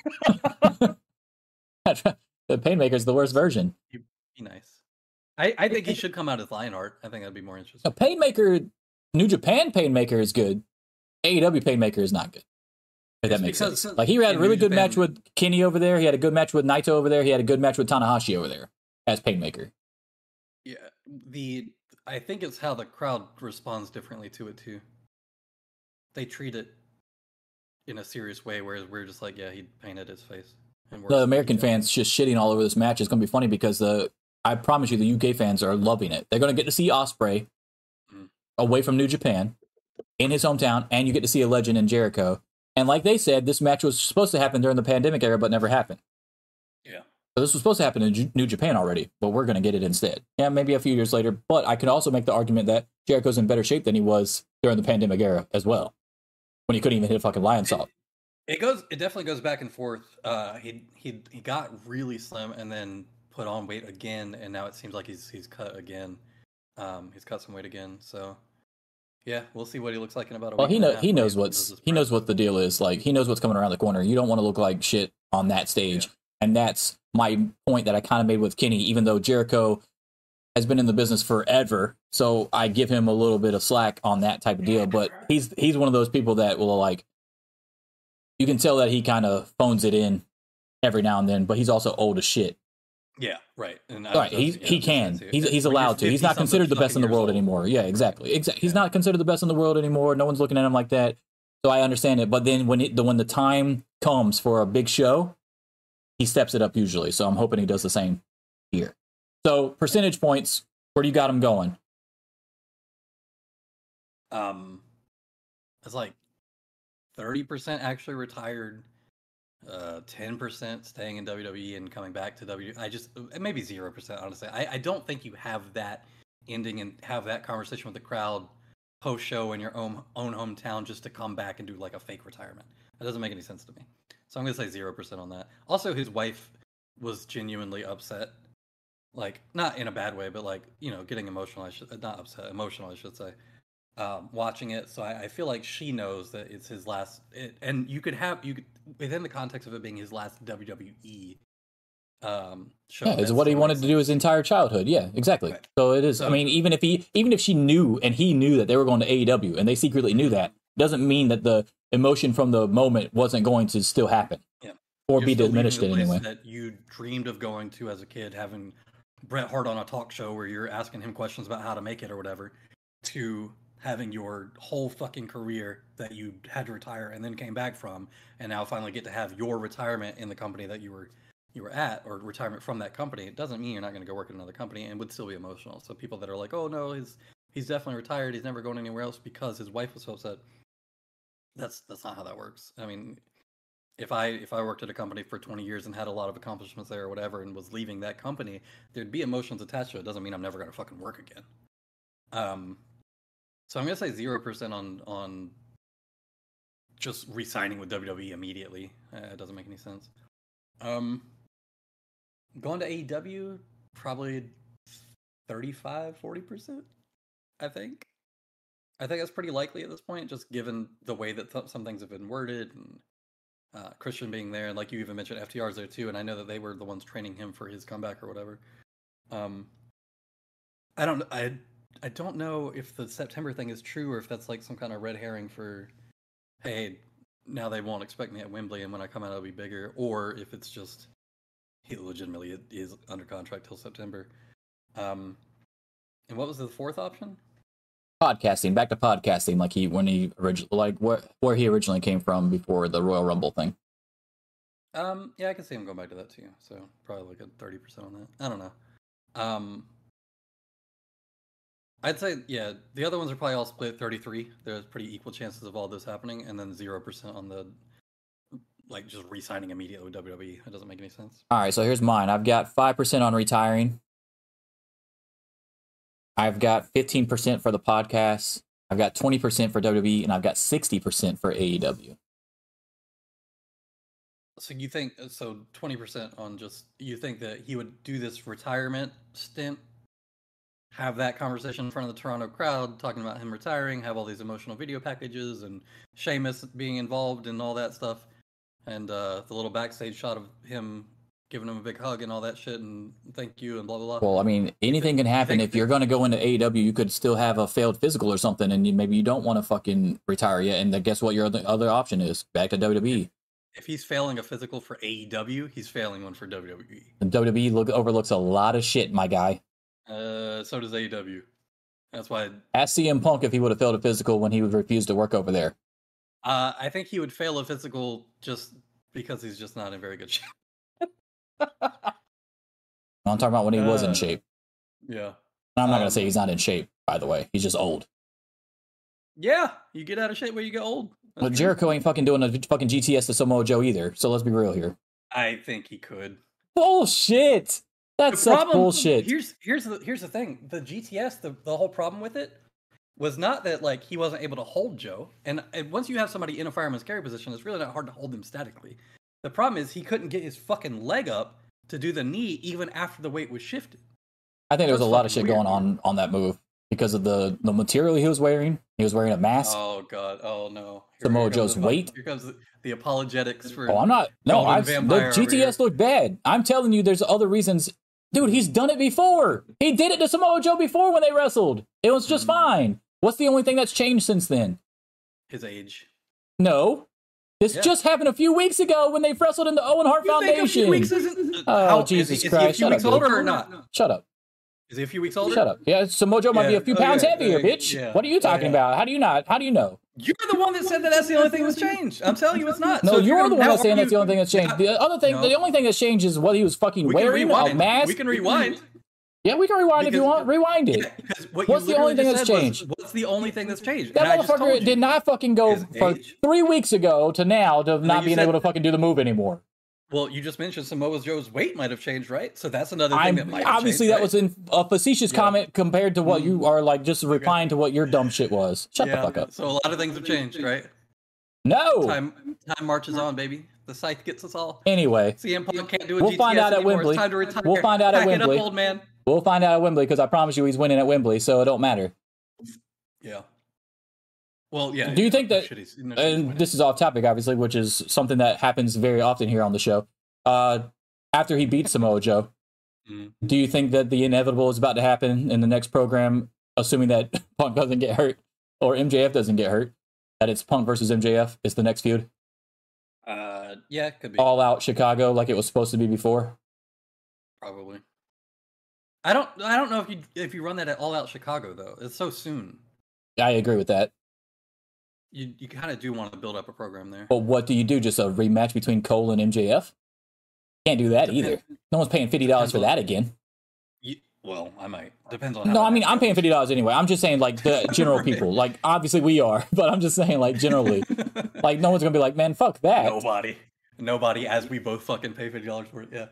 The Painmaker's the worst version. Be nice. I think he should come out as Lionheart. I think that'd be more interesting. A Painmaker, New Japan Painmaker is good. AEW Painmaker is not good. If that makes sense. Like, he had a really good match with Kenny over there. He had a good match with Naito over there. He had a good match with Tanahashi over there as Painmaker. Yeah, I think it's how the crowd responds differently to it too. They treat it in a serious way, whereas we're just like, yeah, he painted his face. And the American fans just shitting all over this match is going to be funny because I promise you, the UK fans are loving it. They're going to get to see Ospreay away from New Japan in his hometown, and you get to see a legend in Jericho. And like they said, this match was supposed to happen during the pandemic era, but never happened. Yeah. So this was supposed to happen in New Japan already, but we're going to get it instead. Yeah, maybe a few years later, but I can also make the argument that Jericho's in better shape than he was during the pandemic era as well, when he couldn't even hit a fucking lion salt. It definitely goes back and forth. He got really slim and then put on weight again, and now it seems like he's cut again. He's cut some weight again, so yeah, we'll see what he looks like in about a week. Well, he knows what the deal is. Like, he knows what's coming around the corner. You don't want to look like shit on that stage. Yeah. And that's my point that I kind of made with Kenny, even though Jericho has been in the business forever, so I give him a little bit of slack on that type of deal. But he's one of those people that will, like, you can tell that he kind of phones it in every now and then, but he's also old as shit. Yeah, right. And right, he can. He's allowed to. He's not considered the best in the world anymore. Yeah, exactly. He's not considered the best in the world anymore. No one's looking at him like that. So I understand it. But then when the time comes for a big show, he steps it up usually. So I'm hoping he does the same here. So percentage points, where do you got him going? It's like 30% actually retired. 10% staying in WWE and coming back to WWE. Maybe 0%, honestly. I don't think you have that ending and have that conversation with the crowd post-show in your own hometown just to come back and do like a fake retirement. That doesn't make any sense to me. So I'm going to say 0% on that. Also, his wife was genuinely upset. Like, not in a bad way, but like, getting emotional. Not upset, emotional, I should say. Watching it, so I feel like she knows that it's his last, and you could within the context of it being his last WWE show. Yeah, it's what he wanted to do his entire childhood. Yeah, exactly. Right. So it is. So, I mean, even if she knew and he knew that they were going to AEW and they secretly knew that, doesn't mean that the emotion from the moment wasn't going to still happen. Yeah. Or be diminished in any way. That you dreamed of going to as a kid, having Bret Hart on a talk show where you're asking him questions about how to make it or whatever, to having your whole fucking career that you had to retire and then came back from, and now finally get to have your retirement in the company that you were at, or retirement from that company. It doesn't mean you're not going to go work at another company, and would still be emotional. So people that are like, oh no, he's definitely retired, he's never going anywhere else because his wife was so upset. That's not how that works. I mean, if I worked at a company for 20 years and had a lot of accomplishments there or whatever and was leaving that company, there'd be emotions attached to it. Doesn't mean I'm never gonna fucking work again. So I'm gonna say 0% on just re-signing with WWE immediately. It doesn't make any sense. Going to AEW, probably 35-40%, I think. I think that's pretty likely at this point, just given the way that some things have been worded, and Christian being there, and like you even mentioned, FTR's there too, and I know that they were the ones training him for his comeback or whatever. I don't know if the September thing is true or if that's like some kind of red herring for, hey, now they won't expect me at Wembley, and when I come out, it'll be bigger, or if it's just he legitimately is under contract till September. And what was the fourth option? Podcasting, back to podcasting, where he originally came from before the Royal Rumble thing. Yeah, I can see him going back to that too. So probably like a 30% on that. I don't know. I'd say the other ones are probably all split 33. There's pretty equal chances of all this happening, and then 0% on the like just re-signing immediately with WWE. It doesn't make any sense. All right, so here's mine. I've got 5% on retiring. I've got 15% for the podcast. I've got 20% for WWE, and I've got 60% for AEW. So you think 20% on just, you think that he would do this retirement stint, have that conversation in front of the Toronto crowd, talking about him retiring, have all these emotional video packages, and Sheamus being involved and all that stuff, and the little backstage shot of him giving him a big hug and all that shit, and thank you, and blah, blah, blah. Well, I mean, anything can happen. If you're going to go into AEW, you could still have a failed physical or something, and maybe you don't want to fucking retire yet, and then guess what your other option is? Back to WWE. If he's failing a physical for AEW, he's failing one for WWE. And WWE overlooks a lot of shit, my guy. So does AEW. That's why... Ask CM Punk if he would have failed a physical when he would refuse to work over there. I think he would fail a physical just because he's just not in very good shape. I'm talking about when he was in shape. Yeah. I'm not going to say he's not in shape, by the way. He's just old. Yeah, you get out of shape when you get old. But Jericho ain't fucking doing a fucking GTS to Samoa Joe either, so let's be real here. I think he could. Bullshit! That's such bullshit. Here's the thing. The GTS, the whole problem with it was not that like he wasn't able to hold Joe. And once you have somebody in a fireman's carry position, it's really not hard to hold them statically. The problem is he couldn't get his fucking leg up to do the knee even after the weight was shifted. I think there was a lot of shit going on that move because of the material he was wearing. He was wearing a mask. Oh god. Oh no. Samoa Joe's weight. Here comes the apologetics for. Oh, I'm not. No, the GTS looked bad. I'm telling you, there's other reasons. Dude, he's done it before. He did it to Samoa Joe before when they wrestled. It was just fine. What's the only thing that's changed since then? His age. No. This just happened a few weeks ago when they wrestled in the Owen Hart Foundation. Jesus Christ. Is he a few weeks older or not? Shut up. Is he a few weeks older? Shut up. Yeah, Samoa Joe might be a few pounds heavier, bitch. Yeah. What are you talking about? How do you know? You're the one that said that that's the only thing that's changed. I'm telling you it's not. No, you're the one that's saying that's the only thing that's changed. The only thing that's changed is what he was fucking wearing, a mask. We can rewind. Yeah, we can rewind if you want. Rewind it. What's the only thing that's changed? What's the only thing that's changed? That motherfucker did not fucking go from 3 weeks ago to now to not being able to fucking do the move anymore. Well, you just mentioned Samoa Joe's weight might have changed, right? So that's another thing that might have obviously changed, that was in a facetious comment compared to what you are like just replying to what your dumb shit was. Shut the fuck up. So a lot of things have changed, right? No. Time marches on, baby. The scythe gets us all. Anyway, CM Punk can't do a we'll GTS find out at anymore. Wembley. It's time to retire. We'll find out at Pack it up, Wembley. old man. We'll find out at Wembley because I promise you he's winning at Wembley, so it don't matter. Yeah. Well, yeah. Do you think that, and this is off topic, obviously, which is something that happens very often here on the show, after he beats Samoa Joe, do you think that the inevitable is about to happen in the next program, assuming that Punk doesn't get hurt, or MJF doesn't get hurt, that it's Punk versus MJF is the next feud? Yeah, it could be. All out Chicago like it was supposed to be before? Probably. I don't know if you run that at All Out Chicago though. It's so soon. I agree with that. You kind of do want to build up a program there. But what do you do? Just a rematch between Cole and MJF? Can't do that either. No one's paying $50 for that again. Well, I might. Depends on. No, I mean I'm paying $50 anyway. I'm just saying like the general people. Like obviously we are, but I'm just saying like generally, like no one's gonna be like, man, fuck that. Nobody. Nobody, as we both fucking pay $50 for it. Yeah.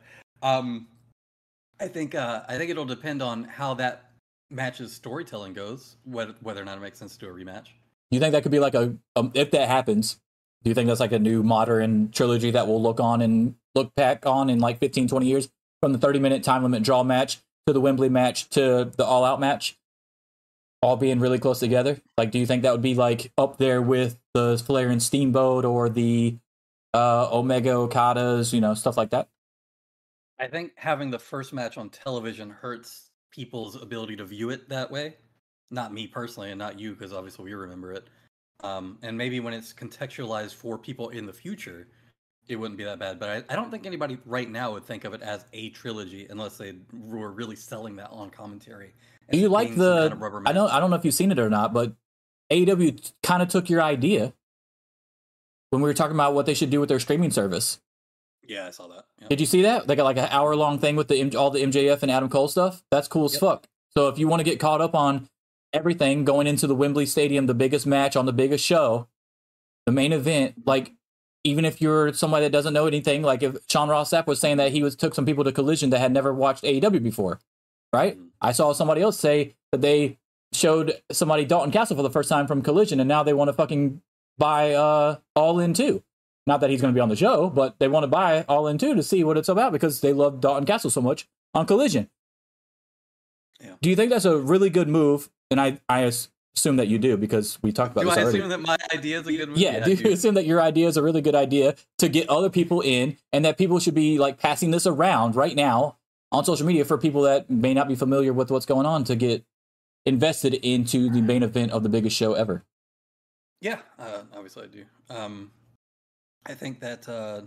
I think it'll depend on how that match's storytelling goes, whether or not it makes sense to do a rematch. Do you think that could be like if that happens, do you think that's like a new modern trilogy that we'll look back on in like 15, 20 years, from the 30-minute time limit draw match to the Wembley match to the All Out match, all being really close together? Like, do you think that would be like up there with the Flair and Steamboat or the Omega Okadas, stuff like that? I think having the first match on television hurts people's ability to view it that way. Not me personally, and not you, because obviously we remember it. And maybe when it's contextualized for people in the future, it wouldn't be that bad. But I don't think anybody right now would think of it as a trilogy unless they were really selling that on commentary. Do you like the? Kind of I don't know if you've seen it or not, but AEW kind of took your idea when we were talking about what they should do with their streaming service. Yeah, I saw that. Yep. Did you see that? They got like an hour-long thing with all the MJF and Adam Cole stuff. That's cool as fuck. So if you want to get caught up on everything going into the Wembley Stadium, the biggest match on the biggest show, the main event, like, even if you're somebody that doesn't know anything, like if Sean Ross Sapp was saying that he took some people to Collision that had never watched AEW before, right? Mm-hmm. I saw somebody else say that they showed somebody Dalton Castle for the first time from Collision, and now they want to fucking buy All In too. Not that he's going to be on the show, but they want to buy All In too to see what it's about because they love Dalton Castle so much on Collision. Yeah. Do you think that's a really good move? And I assume that you do because we talked about this already. Do I assume that my idea is a good move? Yeah, do you assume that your idea is a really good idea to get other people in, and that people should be like passing this around right now on social media for people that may not be familiar with what's going on to get invested into the main event of the biggest show ever? Yeah, obviously I do. I think that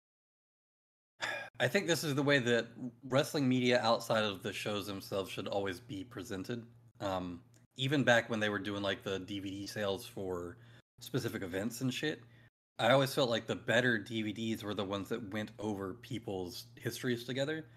I think this is the way that wrestling media outside of the shows themselves should always be presented. Even back when they were doing like the DVD sales for specific events and shit, I always felt like the better DVDs were the ones that went over people's histories together.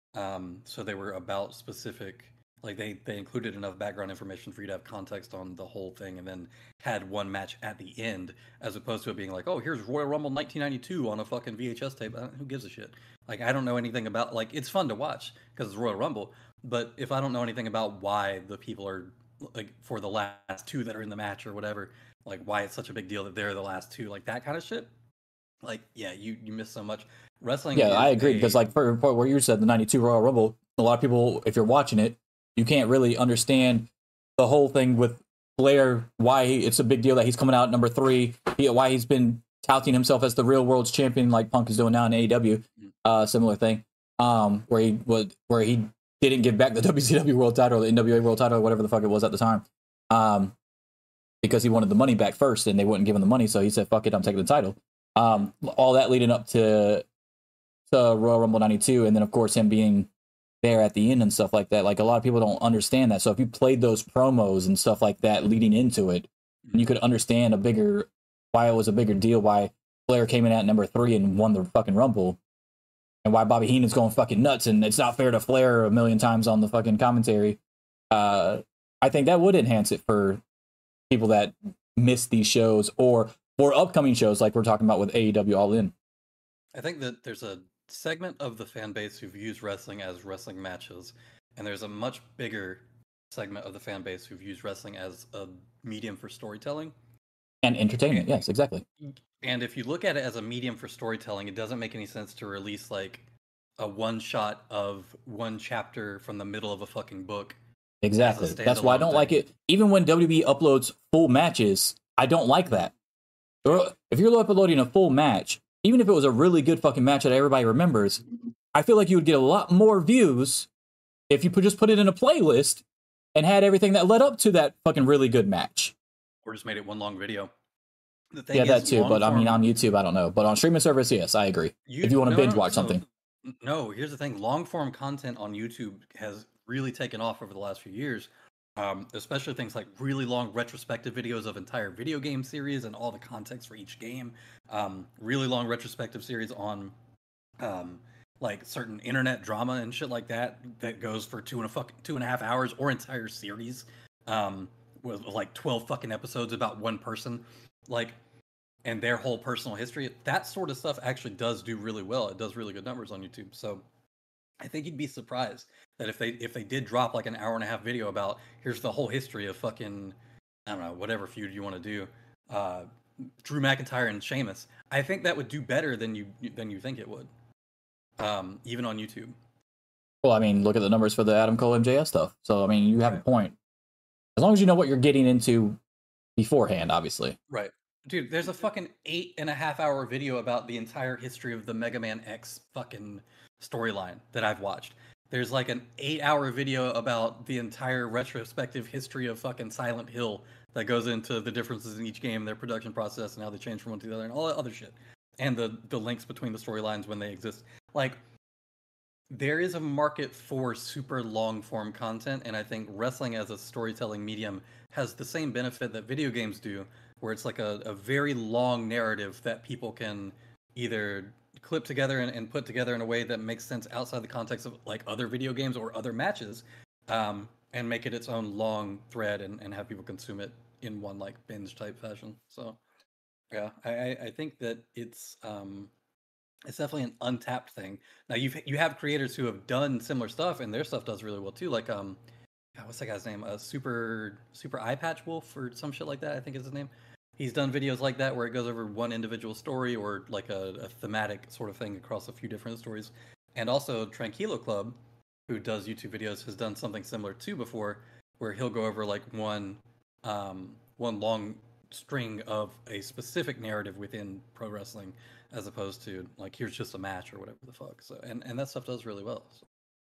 So they were about specific, like they included enough background information for you to have context on the whole thing, and then had one match at the end, as opposed to it being like, oh, here's Royal Rumble 1992 on a fucking VHS tape. Who gives a shit? Like, I don't know anything about, like, it's fun to watch because it's Royal Rumble, but if I don't know anything about why the people are, like, for the last two that are in the match or whatever, like, why it's such a big deal that they're the last two, like, that kind of shit, like, yeah, you miss so much. Wrestling. Yeah, I agree, because, like, for where you said the 92 Royal Rumble, a lot of people, if you're watching it, you can't really understand the whole thing with Flair, why it's a big deal that he's coming out at number 3, why he's been touting himself as the real world's champion, like Punk is doing now in AEW, similar thing, where he didn't give back the WCW world title, the NWA world title, whatever the fuck it was at the time, because he wanted the money back first, and they wouldn't give him the money, so he said, "Fuck it, I'm taking the title." All that leading up to Royal Rumble 92, and then of course him being there at the end and stuff like that. Like, a lot of people don't understand that. So if you played those promos and stuff like that leading into it, you could understand why it was a bigger deal, why Flair came in at number 3 and won the fucking Rumble, and why Bobby Heenan's going fucking nuts, and it's not fair to Flair a million times on the fucking commentary. I think that would enhance it for people that miss these shows, or for upcoming shows like we're talking about with AEW All In. I think that there's a segment of the fan base who views wrestling as wrestling matches, and there's a much bigger segment of the fan base who views wrestling as a medium for storytelling and entertainment. Yes, exactly. And if you look at it as a medium for storytelling, it doesn't make any sense to release like a one shot of one chapter from the middle of a fucking book. Exactly. That's why I don't like it. Even when WWE uploads full matches, I don't like that. If you're uploading a full match, even if it was a really good fucking match that everybody remembers, I feel like you would get a lot more views if you just put it in a playlist and had everything that led up to that fucking really good match. Or just made it one long video. Yeah, that too, but I mean, on YouTube, I don't know. But on streaming service, yes, I agree. If you want to binge watch something. No, here's the thing. Long form content on YouTube has really taken off over the last few years. Especially things like really long retrospective videos of entire video game series and all the context for each game. Really long retrospective series on like certain internet drama and shit like that goes for 2.5 hours, or entire series with like 12 fucking episodes about one person. Like, and their whole personal history, that sort of stuff actually does do really well. It does really good numbers on YouTube. So I think you'd be surprised that if they did drop like an hour and a half video about here's the whole history of fucking, I don't know, whatever feud you want to do, Drew McIntyre and Sheamus, I think that would do better than you think it would, even on YouTube. Well, I mean, look at the numbers for the Adam Cole MJF stuff. So, I mean, you have a point. As long as you know what you're getting into beforehand, obviously. Right. Dude, there's a fucking 8.5 hour video about the entire history of the Mega Man X fucking storyline that I've watched. There's like an 8-hour video about the entire retrospective history of fucking Silent Hill that goes into the differences in each game, their production process, and how they change from one to the other, and all that other shit. And the links between the storylines when they exist. Like, there is a market for super long form content, and I think wrestling as a storytelling medium has the same benefit that video games do, where it's like a very long narrative that people can either clip together and put together in a way that makes sense outside the context of like other video games or other matches, and make it its own long thread and have people consume it in one like binge type fashion. So yeah, I think that it's definitely an untapped thing. Now you have creators who have done similar stuff and their stuff does really well too. Like God, what's that guy's name? Super Eye Patch Wolf or some shit like that, I think is his name. He's done videos like that where it goes over one individual story or like a thematic sort of thing across a few different stories. And also Tranquilo Club, who does YouTube videos, has done something similar too before, where he'll go over like one long string of a specific narrative within pro wrestling, as opposed to like here's just a match or whatever the fuck. So and that stuff does really well. So.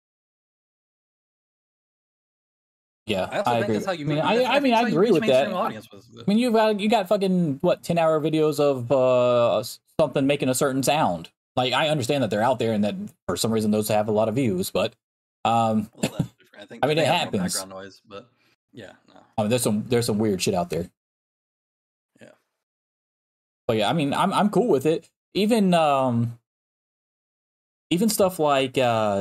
Yeah, I also think agree. that's how you make. I mean, I agree with that. Audience I mean, you got fucking 10-hour videos of something making a certain sound. Like, I understand that they're out there and that for some reason those have a lot of views, but well, that's different. I think I mean, it have happens. Background noise, but yeah, no. I mean, there's some weird shit out there. Yeah, but yeah, I mean, I'm cool with it. Even stuff like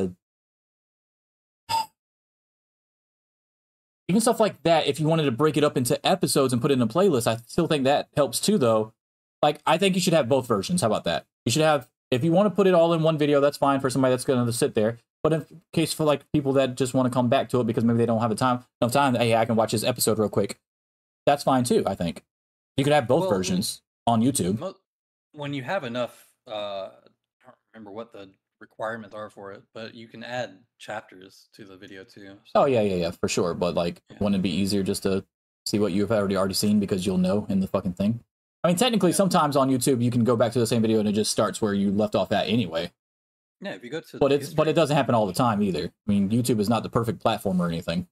even stuff like that, if you wanted to break it up into episodes and put it in a playlist, I still think that helps too, though. Like, I think you should have both versions. How about that? You should have, if you want to put it all in one video, that's fine for somebody that's going to sit there. But in case for like people that just want to come back to it because maybe they don't have enough time, hey, I can watch this episode real quick. That's fine too, I think. You could have both versions on YouTube. When you have enough, I don't remember what the requirements are for it, but you can add chapters to the video too. So. Oh yeah, for sure. But like, wouldn't it be easier just to see what you've already seen because you'll know in the fucking thing? I mean, technically, sometimes on YouTube you can go back to the same video and it just starts where you left off at anyway. Yeah, if you go to but it doesn't happen all the time either. I mean, YouTube is not the perfect platform or anything.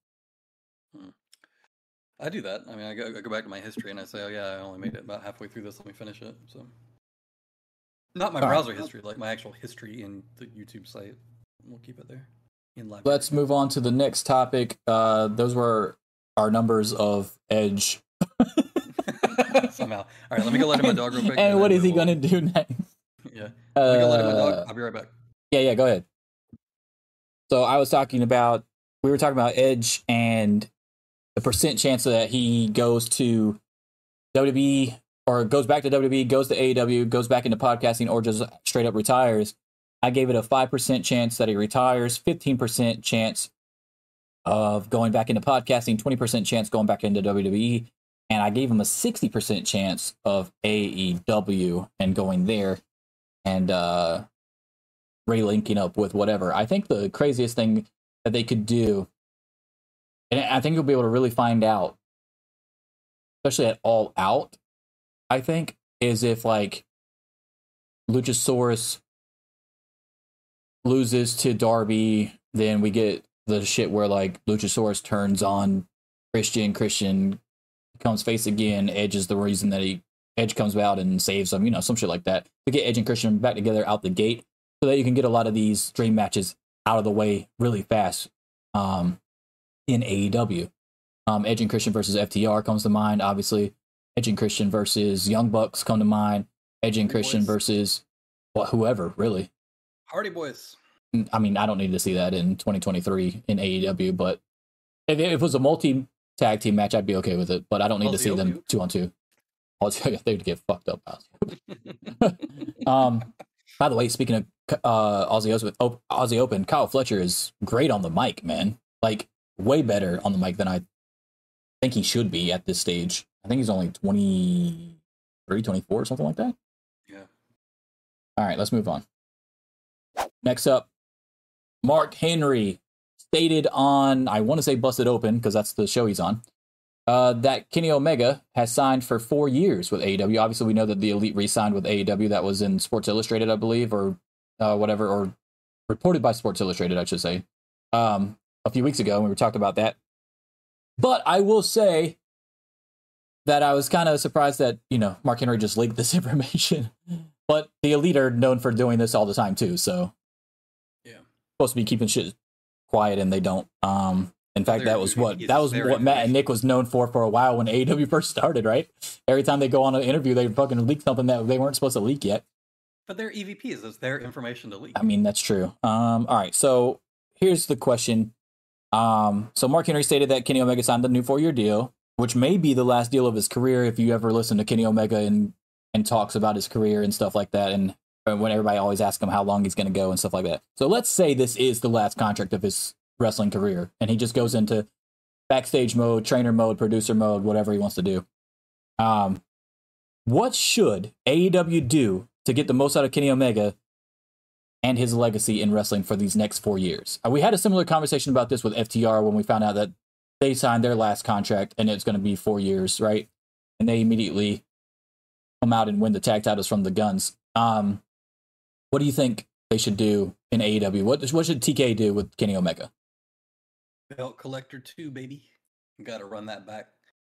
I do that. I mean, I go back to my history and I say, oh yeah, I only made it about halfway through this. Let me finish it. So, not my browser history, like my actual history in the YouTube site. We'll keep it there. In live. Let's move on to the next topic. Those were our numbers of Edge. Somehow. All right, let me go let in my dog real quick. And what is he gonna do next? Yeah. Let me go let in my dog. I'll be right back. Yeah, go ahead. So we were talking about Edge and the percent chance that he goes to WWE or goes back to WWE, goes to AEW, goes back into podcasting, or just straight up retires. I gave it a 5% chance that he retires, 15% chance of going back into podcasting, 20% chance going back into WWE, and I gave him a 60% chance of AEW and going there and relinking up with whatever. I think the craziest thing that they could do, and I think you'll be able to really find out, especially at All Out, I think, is if like Luchasaurus loses to Darby, then we get the shit where like Luchasaurus turns on Christian becomes face again. Edge is the reason that Edge comes out and saves him, some shit like that, to get Edge and Christian back together out the gate so that you can get a lot of these dream matches out of the way really fast in AEW. Edge and Christian versus FTR comes to mind, obviously. Edge and Christian versus Young Bucks come to mind. Edge and Christian versus whoever, really. Hardy Boys. I mean, I don't need to see that in 2023 in AEW, but if it was a multi-tag team match, I'd be okay with it. But I don't need to see them 2-on-2. I'll tell you, they'd get fucked up. By the way, speaking of Aussie Open, Kyle Fletcher is great on the mic, man. Like, way better on the mic than I think he should be at this stage. I think he's only 23, 24, something like that. Yeah. All right, let's move on. Next up, Mark Henry stated on, I want to say Busted Open, because that's the show he's on, that Kenny Omega has signed for 4 years with AEW. Obviously, we know that the Elite re-signed with AEW. That was in Sports Illustrated, I believe, or whatever, or reported by Sports Illustrated, I should say, a few weeks ago, and we were talking about that. But I will say that I was kind of surprised that, Mark Henry just leaked this information. But the Elite are known for doing this all the time, too, so yeah, supposed to be keeping shit quiet, and they don't. In fact, that was what Matt and Nick was known for a while when AEW first started, right? Every time they go on an interview, they fucking leak something that they weren't supposed to leak yet. But they're EVPs. It's their information to leak. I mean, that's true. All right, so here's the question. So Mark Henry stated that Kenny Omega signed a new 4-year deal, which may be the last deal of his career if you ever listen to Kenny Omega and talks about his career and stuff like that, and when everybody always asks him how long he's going to go and stuff like that. So let's say this is the last contract of his wrestling career, and he just goes into backstage mode, trainer mode, producer mode, whatever he wants to do. What should AEW do to get the most out of Kenny Omega and his legacy in wrestling for these next 4 years? We had a similar conversation about this with FTR when we found out that they signed their last contract and it's going to be 4 years, right? And they immediately come out and win the tag titles from the Guns. What do you think they should do in AEW? What should TK do with Kenny Omega? Belt Collector 2, baby. You got to run that back.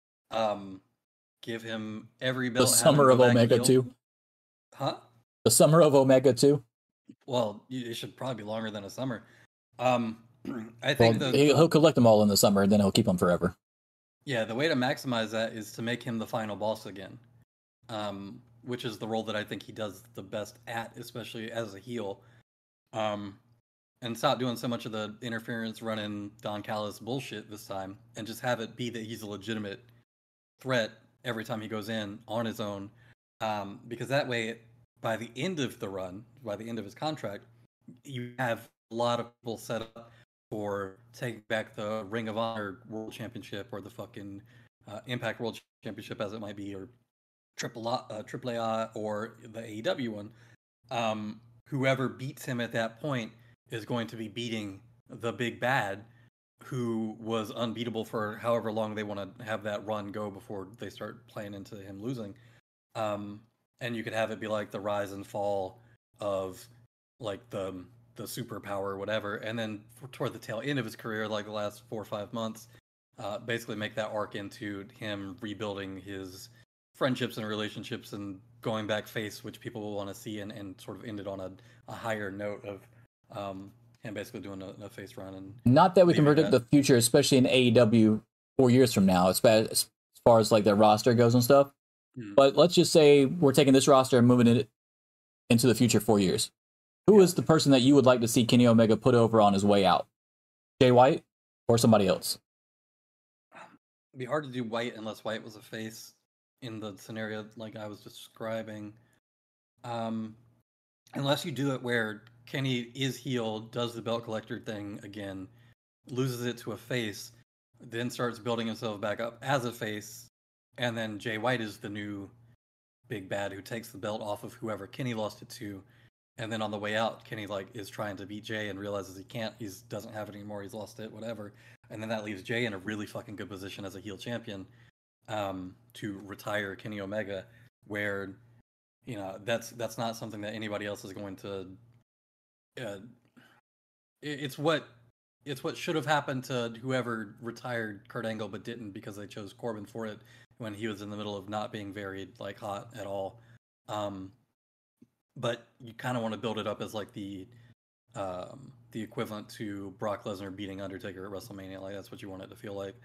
Give him every belt. The Summer of Omega 2? Huh? The Summer of Omega 2? Well, it should probably be longer than a summer. I think he'll collect them all in the summer, and then he'll keep them forever. Yeah, the way to maximize that is to make him the final boss again, which is the role that I think he does the best at, especially as a heel. And stop doing so much of the interference, running Don Callis bullshit this time, and just have it be that he's a legitimate threat every time he goes in on his own. Because that way, by the end of the run, by the end of his contract, you have a lot of people set up for taking back the Ring of Honor World Championship or the fucking Impact World Championship, as it might be, or AAA or the AEW one. Whoever beats him at that point is going to be beating the big bad, who was unbeatable for however long they want to have that run go before they start playing into him losing. And you could have it be like the rise and fall of like the superpower or whatever, and then toward the tail end of his career, like the last 4 or 5 months, basically make that arc into him rebuilding his friendships and relationships and going back face, which people will want to see, and sort of ended on a higher note of him basically doing a face run. And not that we can predict the future, especially in AEW 4 years from now, as far as like their roster goes and stuff. But let's just say we're taking this roster and moving it into the future 4 years. Who is the person that you would like to see Kenny Omega put over on his way out? Jay White or somebody else? It'd be hard to do White unless White was a face in the scenario like I was describing. Unless you do it where Kenny is heel, does the belt collector thing again, loses it to a face, then starts building himself back up as a face, and then Jay White is the new big bad who takes the belt off of whoever Kenny lost it to, and then on the way out, Kenny is trying to beat Jay and realizes he can't, he doesn't have it anymore, he's lost it, whatever, and then that leaves Jay in a really fucking good position as a heel champion to retire Kenny Omega, where that's not something that anybody else is going to. It's what should have happened to whoever retired Kurt Angle but didn't, because they chose Corbin for it when he was in the middle of not being very hot at all. But you kind of want to build it up as like the equivalent to Brock Lesnar beating Undertaker at WrestleMania. Like that's what you want it to feel like.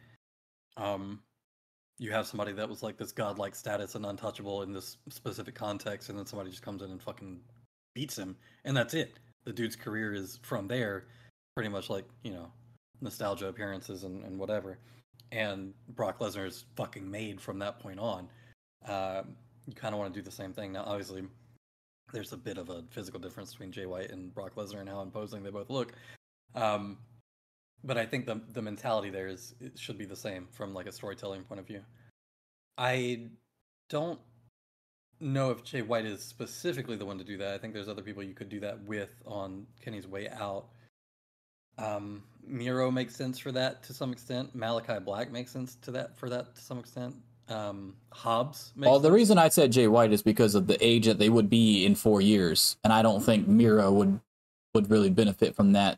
You have somebody that was like this godlike status and untouchable in this specific context, and then somebody just comes in and fucking beats him, and that's it. The dude's career is from there, pretty much like, nostalgia appearances and whatever. And Brock Lesnar is fucking made from that point on. You kind of want to do the same thing. Now, obviously, there's a bit of a physical difference between Jay White and Brock Lesnar and how imposing they both look. But I think the mentality there it should be the same from like a storytelling point of view. I don't know if Jay White is specifically the one to do that. I think there's other people you could do that with on Kenny's way out. Miro makes sense for that to some extent. Malachi Black makes sense to some extent. Hobbs makes Well, the sense. reason I said Jay White is because of the age that they would be in 4 years, and I don't think Miro would really benefit from that,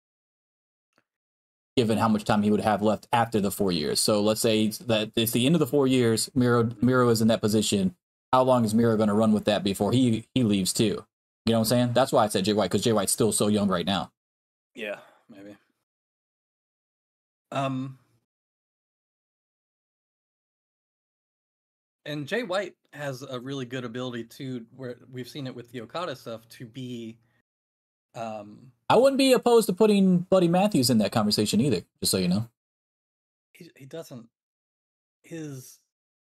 given how much time he would have left after the 4 years. So let's say that it's the end of the 4 years. Miro is in that position. How long is Miro going to run with that before he leaves too? You know what I'm saying? That's why I said Jay White, because Jay White's still so young right now. Yeah, maybe. And Jay White has a really good ability to, where we've seen it with the Okada stuff, to be. I wouldn't be opposed to putting Buddy Matthews in that conversation either, just so you know. He doesn't. It's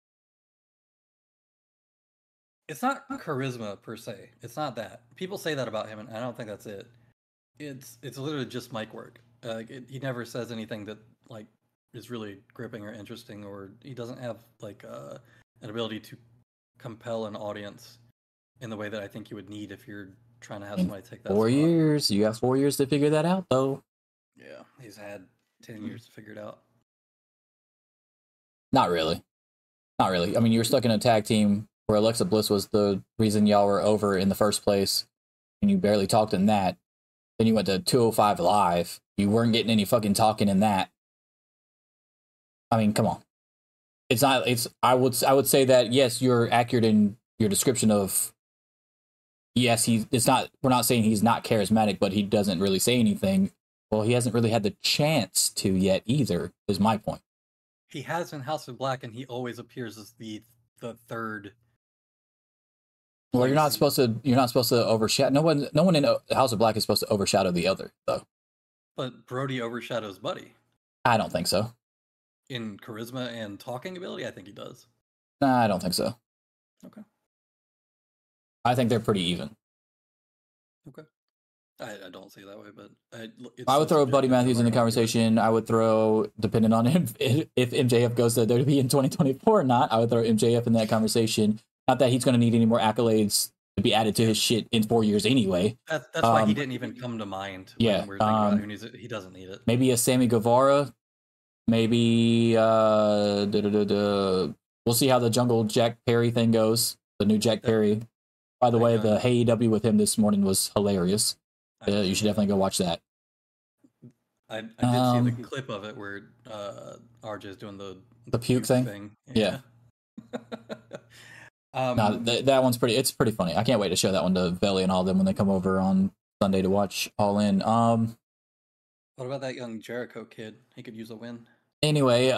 not charisma per se. It's not that. People say that about him, and I don't think that's it. It's literally just mic work. He never says anything that like is really gripping or interesting, or he doesn't have like an ability to compel an audience in the way that I think you would need if you're trying to have somebody take that 4 spot. years. You have 4 years to figure that out, though. Yeah, he's had 10 years to figure it out. Not really. Not really. I mean, you were stuck in a tag team where Alexa Bliss was the reason y'all were over in the first place, and you barely talked in that. Then you went to 205 Live. You weren't getting any fucking talking in that. I mean, come on. It's not. It's. I would say that yes, you're accurate in your description of. Yes, it's not. We're not saying he's not charismatic, but he doesn't really say anything. Well, he hasn't really had the chance to yet either. Is my point. He has in House of Black, and he always appears as the third. Well, you're not supposed to overshadow. No one in House of Black is supposed to overshadow the other, though. But Brody overshadows Buddy I don't think so. in charisma and talking ability. I think he does. Nah, I don't think so. Okay. I think they're pretty even. Okay. I don't see it that way, but I would throw Buddy Matthews in the conversation. I would throw, depending on if MJF goes to WWE in 2024 or not, I would throw MJF in that conversation. Not that he's going to need any more accolades to be added to his shit in 4 years anyway. That's why he didn't even come to mind. Yeah, when we're thinking about who needs it. He doesn't need it. Maybe a Sammy Guevara. Maybe we'll see how the Jungle Jack Perry thing goes. The new Jack Perry. By the way, the AEW with him this morning was hilarious. You should definitely go watch that. I did see the clip of it where RJ is doing the puke thing. Yeah. No, that one's pretty. It's pretty funny. I can't wait to show that one to Belly and all of them when they come over on Sunday to watch All In. What about that young Jericho kid? He could use a win. Anyway,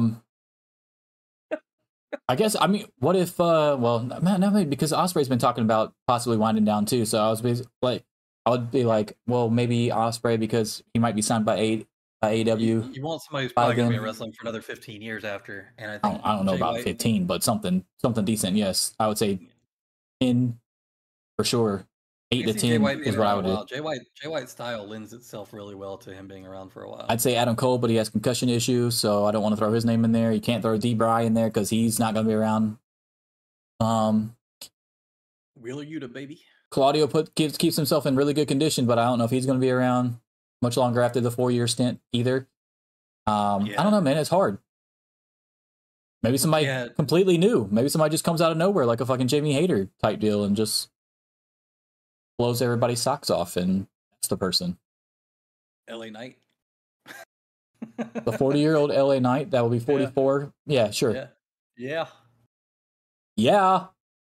I guess, I mean, what if, well, man, no, because Ospreay's been talking about possibly winding down too. So I would be like, well, maybe Ospreay, because he might be signed by AEW. You want somebody who's probably going to be wrestling for another 15 years after. And I think I don't know about 15, but something decent. Yes, I would say 10 for sure. 8 to 10 is what I would do. Jay White's style lends itself really well to him being around for a while. I'd say Adam Cole, but he has concussion issues, so I don't want to throw his name in there. You can't throw D-Bry in there because he's not going to be around. Wheeler Yuta, baby. Claudio keeps himself in really good condition, but I don't know if he's going to be around much longer after the 4-year stint either. I don't know, man. It's hard. Maybe somebody completely new. Maybe somebody just comes out of nowhere, like a fucking Jamie Hayter type deal, and just blows everybody's socks off, and that's the person. LA Knight. The 40-year-old LA Knight that will be 44. Yeah, sure. Yeah. Yeah.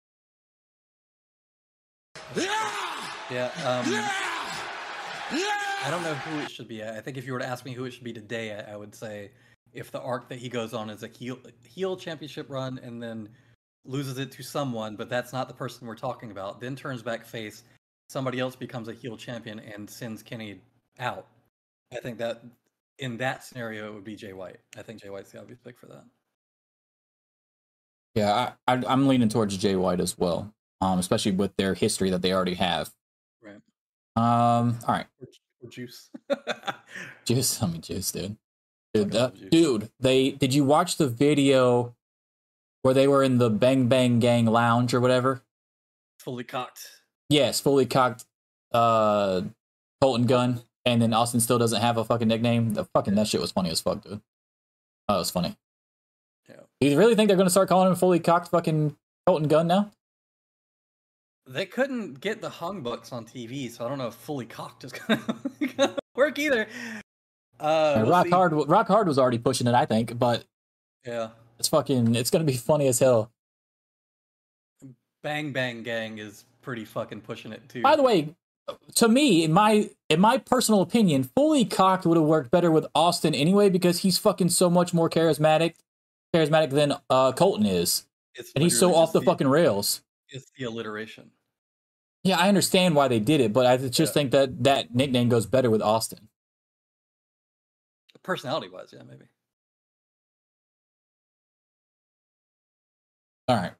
I don't know who it should be. I think if you were to ask me who it should be today, I would say if the arc that he goes on is a heel championship run and then loses it to someone, but that's not the person we're talking about, then turns back face, somebody else becomes a heel champion and sends Kenny out. I think that in that scenario, it would be Jay White. I think Jay White's the obvious pick for that. Yeah, I'm leaning towards Jay White as well, especially with their history that they already have. Right. All right. Or Juice. Juice, Juice, dude. Juice. Did you watch the video where they were in the Bang Bang Gang lounge or whatever? Fully cocked. Yes, fully cocked Colton gun, and then Austin still doesn't have a fucking nickname. That shit was funny as fuck, dude. Oh, it was funny. Yeah. You really think they're gonna start calling him fully cocked fucking Colton gun now? They couldn't get the hung bucks on TV, so I don't know if fully cocked is gonna work either. Rock Hard was already pushing it, I think, but yeah, it's gonna be funny as hell. Bang Bang Gang is pretty fucking pushing it too. By the way, to me, in my personal opinion, fully cocked would have worked better with Austin anyway, because he's fucking so much more charismatic than Colton is, and he's so off the fucking rails. It's the alliteration. Yeah, I understand why they did it, but I just think that nickname goes better with Austin. Personality-wise, yeah, maybe. All right.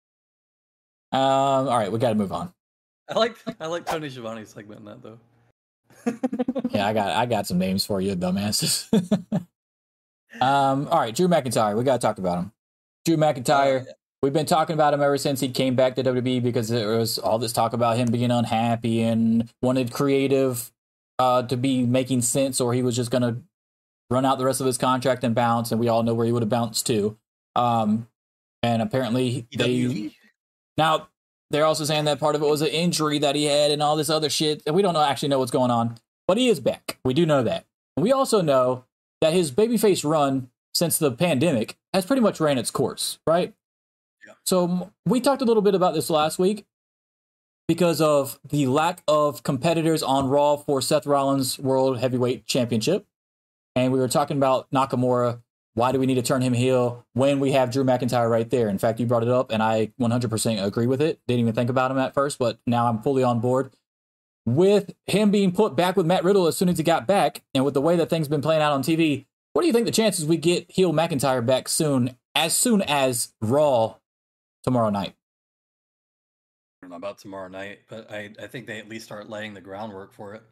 All right, we got to move on. I like Tony Schiavone's segment in that though. Yeah, I got some names for you, dumbasses. All right, Drew McIntyre. We got to talk about him. Drew McIntyre. Yeah. We've been talking about him ever since he came back to WWE, because there was all this talk about him being unhappy and wanted creative to be making sense, or he was just going to run out the rest of his contract and bounce, and we all know where he would have bounced to. And apparently now they're also saying that part of it was an injury that he had and all this other shit. And we don't actually know what's going on, but he is back. We do know that. And we also know that his babyface run since the pandemic has pretty much ran its course, right? Yeah. So we talked a little bit about this last week because of the lack of competitors on Raw for Seth Rollins' World Heavyweight Championship. And we were talking about Nakamura. Why do we need to turn him heel when we have Drew McIntyre right there? In fact, you brought it up, and I 100% agree with it. Didn't even think about him at first, but now I'm fully on board. With him being put back with Matt Riddle as soon as he got back, and with the way that things been playing out on TV, what do you think the chances we get heel McIntyre back soon as Raw tomorrow night? I don't know about tomorrow night, but I think they at least start laying the groundwork for it.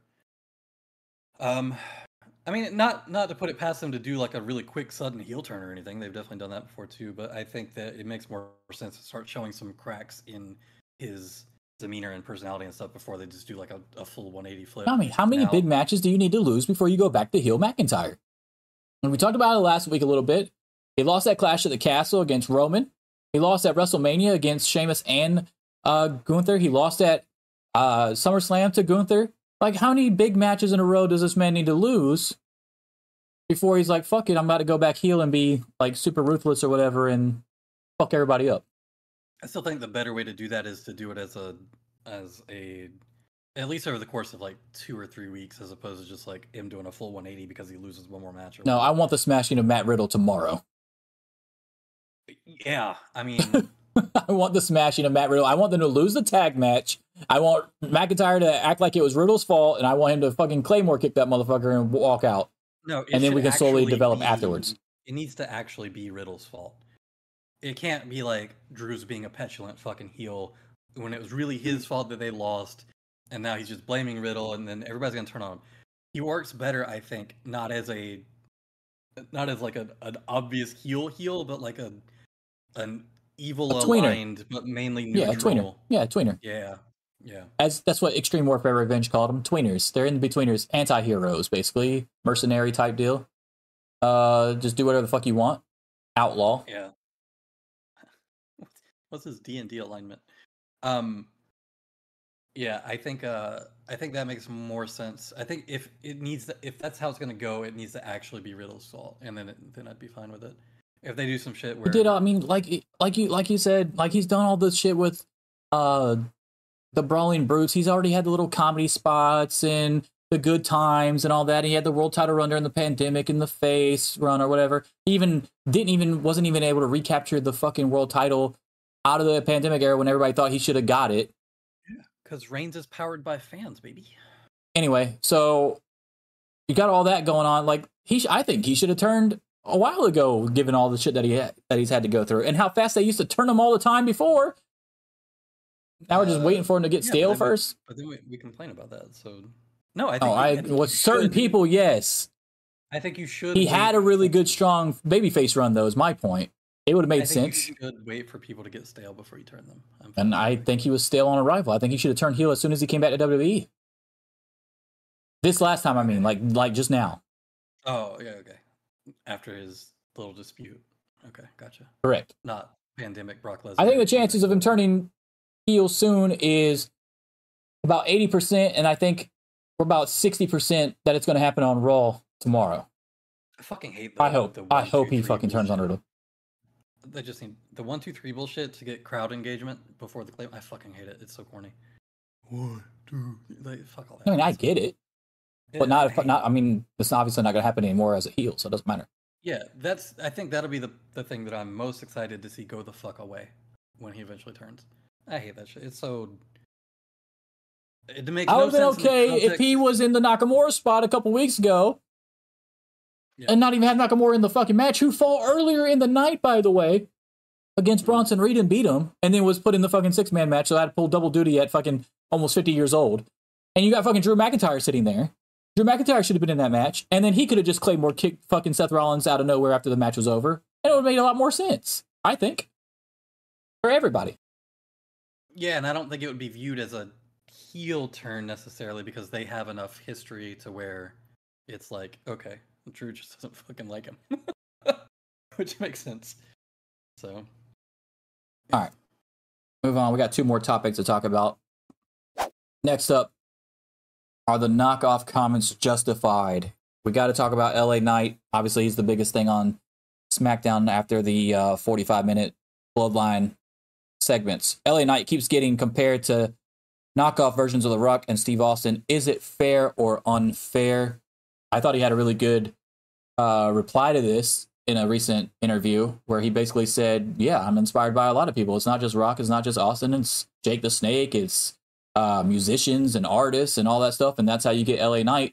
I mean, not to put it past them to do like a really quick, sudden heel turn or anything. They've definitely done that before too. But I think that it makes more sense to start showing some cracks in his demeanor and personality and stuff before they just do like a full 180 flip. Tell me, how many big matches do you need to lose before you go back to heel McIntyre? And we talked about it last week a little bit. He lost that Clash at the Castle against Roman. He lost at WrestleMania against Sheamus and Gunther. He lost at SummerSlam to Gunther. Like, how many big matches in a row does this man need to lose before he's like, fuck it, I'm about to go back heel and be like super ruthless or whatever and fuck everybody up? I still think the better way to do that is to do it as at least over the course of like 2 or 3 weeks, as opposed to just like him doing a full 180 because he loses one more match. No, I want the smashing of Matt Riddle tomorrow. Yeah, I mean, I want the smashing of Matt Riddle. I want them to lose the tag match. I want McIntyre to act like it was Riddle's fault, and I want him to fucking Claymore kick that motherfucker and walk out. No, and then we can slowly develop afterwards. It needs to actually be Riddle's fault. It can't be like Drew's being a petulant fucking heel when it was really his fault that they lost, and now he's just blaming Riddle, and then everybody's gonna turn on him. He works better, I think, not as like an obvious heel, but like an evil aligned, but mainly neutral. Yeah, a tweener. Yeah, a tweener. Yeah. That's what Extreme Warfare Revenge called them. Tweeners. They're in-betweeners. Anti-heroes, basically. Mercenary type deal. Just do whatever the fuck you want. Outlaw. Yeah. What's his D&D alignment? Yeah, I think that makes more sense. I think if that's how it's gonna go, it needs to actually be Riddle's fault, and then I'd be fine with it. If they do some shit where I mean, like you said, like he's done all this shit with the Brawling Brutes. He's already had the little comedy spots and the good times and all that. He had the world title run during the pandemic and the face run or whatever. He wasn't even able to recapture the fucking world title out of the pandemic era when everybody thought he should have got it. Yeah, because Reigns is powered by fans, baby. Anyway, so you got all that going on. Like I think he should have turned a while ago, given all the shit that he's had to go through, and how fast they used to turn him all the time before. Now we're just waiting for him to get stale first. But then we complain about that. So no, I think. With certain people, yes. I think you should. He had a really good, strong babyface run, though. Is my point. It would have made sense. You should wait for people to get stale before you turn them. And I think he was stale on arrival. I think he should have turned heel as soon as he came back to WWE. This last time, I mean, like just now. Oh, yeah, okay. After his little dispute. Okay, gotcha. Correct. Not pandemic Brock Lesnar. I think the chances of him turning heel soon is about 80%, and I think we're about 60% that it's going to happen on Raw tomorrow. I fucking hate that. I hope he fucking turns on it. They just need the 1, 2, 3 bullshit to get crowd engagement before the claim. I fucking hate it. It's so corny. 1, 2, fuck all that. I mean, I get it. But not. I mean, it's obviously not going to happen anymore as a heel, so it doesn't matter. Yeah, I think that'll be the thing that I'm most excited to see go the fuck away when he eventually turns. I hate that shit. It's so. It makes I no would have been okay if he was in the Nakamura spot a couple weeks ago, and not even have Nakamura in the fucking match, who fought earlier in the night, by the way, against Bronson Reed and beat him, and then was put in the fucking 6-man match, so I had to pull double duty at fucking almost 50 years old. And you got fucking Drew McIntyre sitting there. Drew McIntyre should have been in that match, and then he could have just Claymore kicked fucking Seth Rollins out of nowhere after the match was over, and it would have made a lot more sense, I think, for everybody. Yeah, and I don't think it would be viewed as a heel turn necessarily because they have enough history to where it's like, okay, Drew just doesn't fucking like him, which makes sense. So, all right, move on. We got 2 more topics to talk about. Next up, are the knockoff comments justified? We got to talk about LA Knight. Obviously, he's the biggest thing on SmackDown after the 45-minute Bloodline segments. LA Knight keeps getting compared to knockoff versions of The Rock and Steve Austin. Is it fair or unfair? I thought he had a really good reply to this in a recent interview where he basically said, yeah, I'm inspired by a lot of people. It's not just Rock, it's not just Austin, it's Jake the Snake, it's musicians and artists and all that stuff, and that's how you get LA Knight.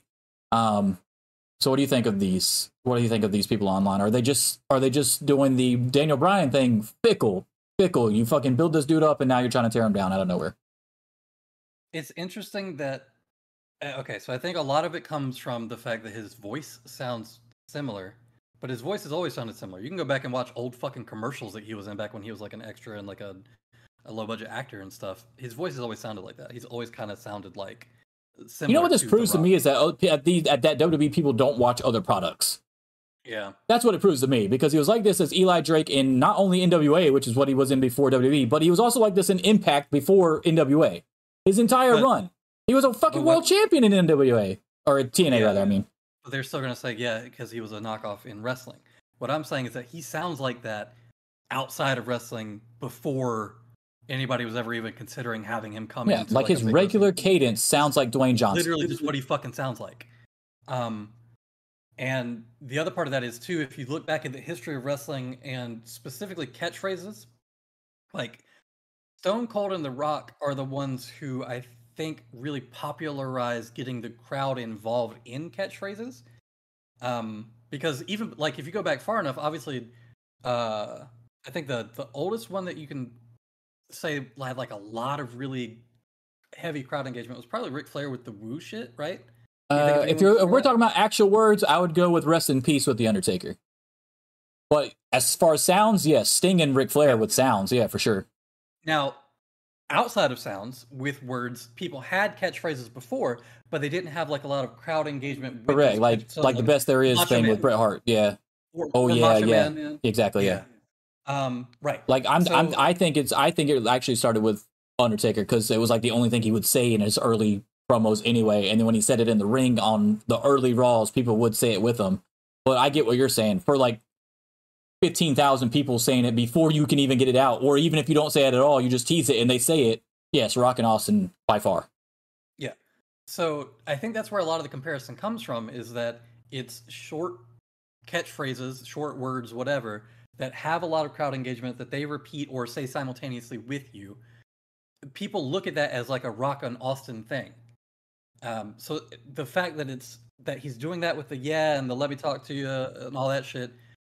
So what do you think of these? What do you think of these people online? Are they just doing the Daniel Bryan thing? Fickle. You fucking build this dude up, and now you're trying to tear him down out of nowhere. It's interesting that. Okay, so I think a lot of it comes from the fact that his voice sounds similar, but his voice has always sounded similar. You can go back and watch old fucking commercials that he was in back when he was like an extra and like a low budget actor and stuff. His voice has always sounded like that. He's always kind of sounded like similar. You know what this proves to me is that at that WWE people don't watch other products. Yeah. That's what it proves to me, because he was like this as Eli Drake in not only NWA, which is what he was in before WWE, but he was also like this in Impact before NWA. His entire run. He was a fucking world champion in NWA. Or TNA, rather, I mean. But they're still going to say, yeah, because he was a knockoff in wrestling. What I'm saying is that he sounds like that outside of wrestling before anybody was ever even considering having him come in. Yeah, like his regular cadence sounds like Dwayne Johnson. Literally just what he fucking sounds like. And the other part of that is, too, if you look back at the history of wrestling and specifically catchphrases, like Stone Cold and The Rock are the ones who I think really popularized getting the crowd involved in catchphrases. Because even, like, if you go back far enough, obviously, I think the oldest one that you can say had like a lot of really heavy crowd engagement was probably Ric Flair with the woo shit, right? If we're talking about actual words, I would go with "Rest in Peace" with The Undertaker. But as far as sounds, yes, Sting and Ric Flair with sounds, yeah, for sure. Now, outside of sounds, with words, people had catchphrases before, but they didn't have like a lot of crowd engagement. Correct, like the best there is thing with Bret Hart, yeah. Yeah, exactly, yeah. Right. Like I think it actually started with Undertaker because it was like the only thing he would say in his early promos anyway, and then when he said it in the ring on the early Raws, people would say it with him. But I get what you're saying. For like 15,000 people saying it before you can even get it out, or even if you don't say it at all, you just tease it and they say it. Yes, Rock and Austin by far. Yeah. So I think that's where a lot of the comparison comes from, is that it's short catchphrases, short words, whatever, that have a lot of crowd engagement that they repeat or say simultaneously with you. People look at that as like a Rock and Austin thing. So the fact that he's doing that with the and the let me talk to you and all that shit,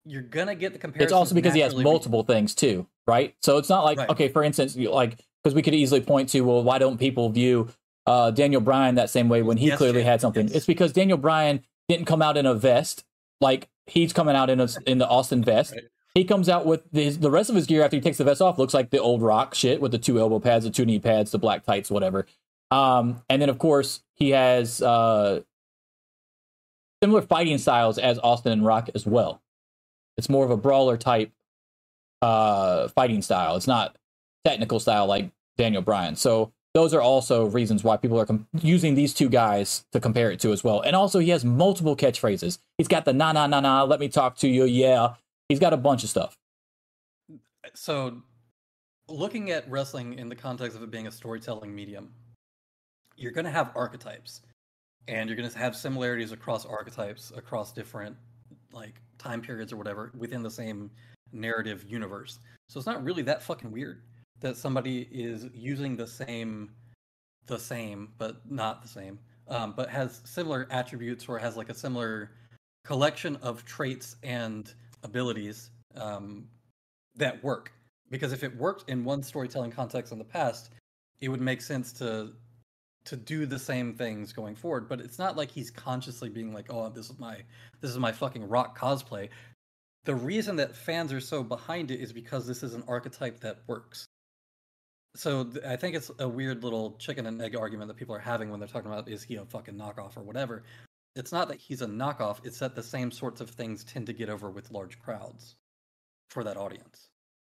you're gonna get the comparison. It's also because he has multiple things too, right? So it's not like, okay, for instance, like, because we could easily point to, well, why don't people view Daniel Bryan that same way when he clearly had something? It's because Daniel Bryan didn't come out in a vest like he's coming out in the Austin vest. Right. He comes out with the rest of his gear after he takes the vest off, looks like the old Rock shit with the 2 elbow pads, the 2 knee pads, the black tights, whatever. And then, of course, he has similar fighting styles as Austin and Rock as well. It's more of a brawler type fighting style. It's not technical style like Daniel Bryan. So those are also reasons why people are using these two guys to compare it to as well. And also, he has multiple catchphrases. He's got the nah, nah, nah, nah, let me talk to you, yeah. He's got a bunch of stuff. So, looking at wrestling in the context of it being a storytelling medium, you're going to have archetypes. And you're going to have similarities across archetypes, across different like time periods or whatever, within the same narrative universe. So it's not really that fucking weird that somebody is using the same, but not the same, but has similar attributes or has like a similar collection of traits and abilities that work. Because if it worked in one storytelling context in the past, it would make sense to do the same things going forward. But it's not like he's consciously being like, oh, this is my fucking Rock cosplay. The reason that fans are so behind it is because this is an archetype that works. So I think it's a weird little chicken and egg argument that people are having when they're talking about, is he a fucking knockoff or whatever. It's not that he's a knockoff, it's that the same sorts of things tend to get over with large crowds for that audience.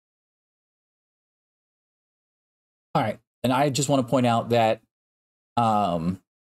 All right. And I just want to point out that I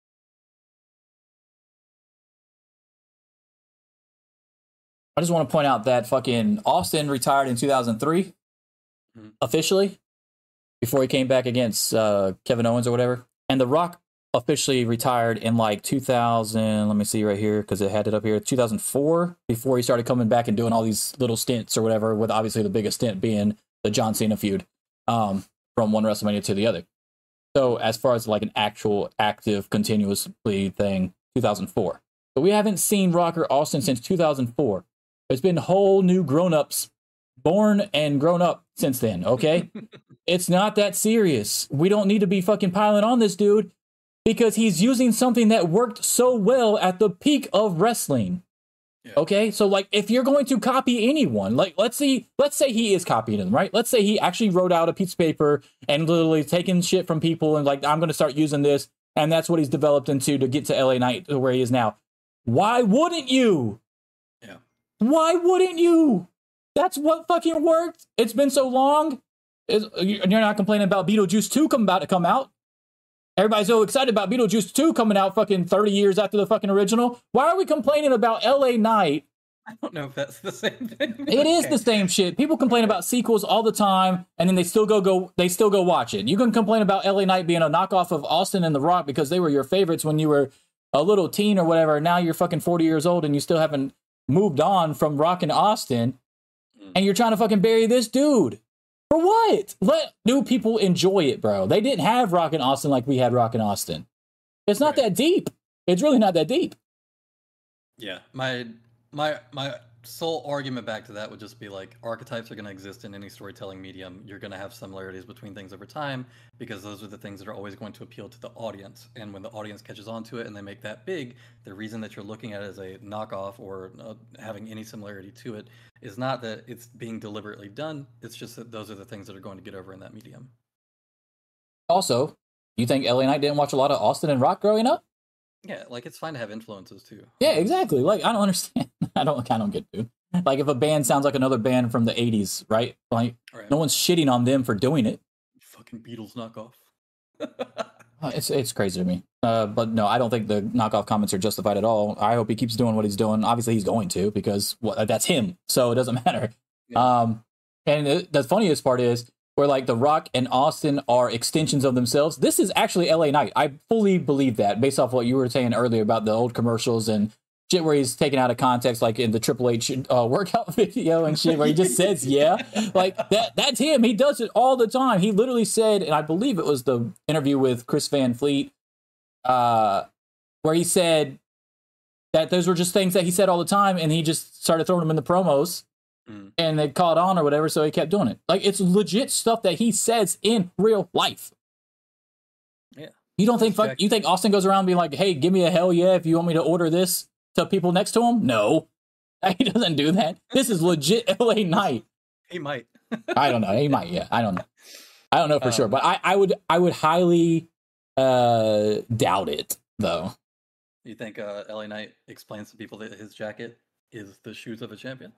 just want to point out that fucking Austin retired in 2003 officially, before he came back against Kevin Owens or whatever. And The Rock officially retired in like 2000, let me see right here, because it had it up here, 2004, before he started coming back and doing all these little stints or whatever, with obviously the biggest stint being the John Cena feud from one WrestleMania to the other. So as far as like an actual active continuously thing, 2004. But we haven't seen Rock or Austin since 2004. There's been whole new grown-ups born and grown up since then, okay? It's not that serious. We don't need to be fucking piling on this dude because he's using something that worked so well at the peak of wrestling. Yeah. Okay? So like if you're going to copy anyone, like let's say he is copying them, right? Let's say he actually wrote out a piece of paper and literally taking shit from people and like, I'm going to start using this, and that's what he's developed into to get to LA Knight to where he is now. Why wouldn't you? Yeah. Why wouldn't you? That's what fucking worked. It's been so long. You're not complaining about Beetlejuice 2 about to come out. Everybody's so excited about Beetlejuice 2 coming out fucking 30 years after the fucking original. Why are we complaining about LA Knight? I don't know if that's the same thing. It is the same shit. People complain about sequels all the time, and then they still go watch it. You can complain about LA Knight being a knockoff of Austin and The Rock because they were your favorites when you were a little teen or whatever. Now you're fucking 40 years old and you still haven't moved on from Rock and Austin. And you're trying to fucking bury this dude. For what? Let new people enjoy it, bro. They didn't have Rock and Austin like we had Rock and Austin. It's not that deep. It's really not that deep. Yeah. My sole argument back to that would just be like, archetypes are going to exist in any storytelling medium. You're going to have similarities between things over time because those are the things that are always going to appeal to the audience. And when the audience catches on to it and they make that big, the reason that you're looking at it as a knockoff or having any similarity to it is not that it's being deliberately done. It's just that those are the things that are going to get over in that medium. Also, you think LA Knight didn't watch a lot of Austin and Rock growing up? Yeah, like it's fine to have influences too. Yeah, exactly. Like I don't understand. I don't get it. Like if a band sounds like another band from the 80s, right? Like no one's shitting on them for doing it. Fucking Beatles knockoff. It's crazy to me. But no, I don't think the knockoff comments are justified at all. I hope he keeps doing what he's doing. Obviously he's going to, because that's him. So it doesn't matter. Yeah. And the funniest part is where like The Rock and Austin are extensions of themselves. This is actually LA Knight. I fully believe that based off what you were saying earlier about the old commercials and shit where he's taken out of context, like in the Triple H workout video and shit where he just says, yeah, like that's him. He does it all the time. He literally said, and I believe it was the interview with Chris Van Fleet, where he said, that those were just things that he said all the time, and he just started throwing them in the promos, and they caught on or whatever, so he kept doing it. Like, it's legit stuff that he says in real life. Yeah. You don't think you think Austin goes around being like, hey, give me a hell yeah if you want me to order this to people next to him? No. He doesn't do that. This is legit LA Knight. He might. I don't know. He might, yeah. I don't know. I don't know for sure, but I would highly doubt it, though. You think LA Knight explains to people that his jacket is the shoes of a champion?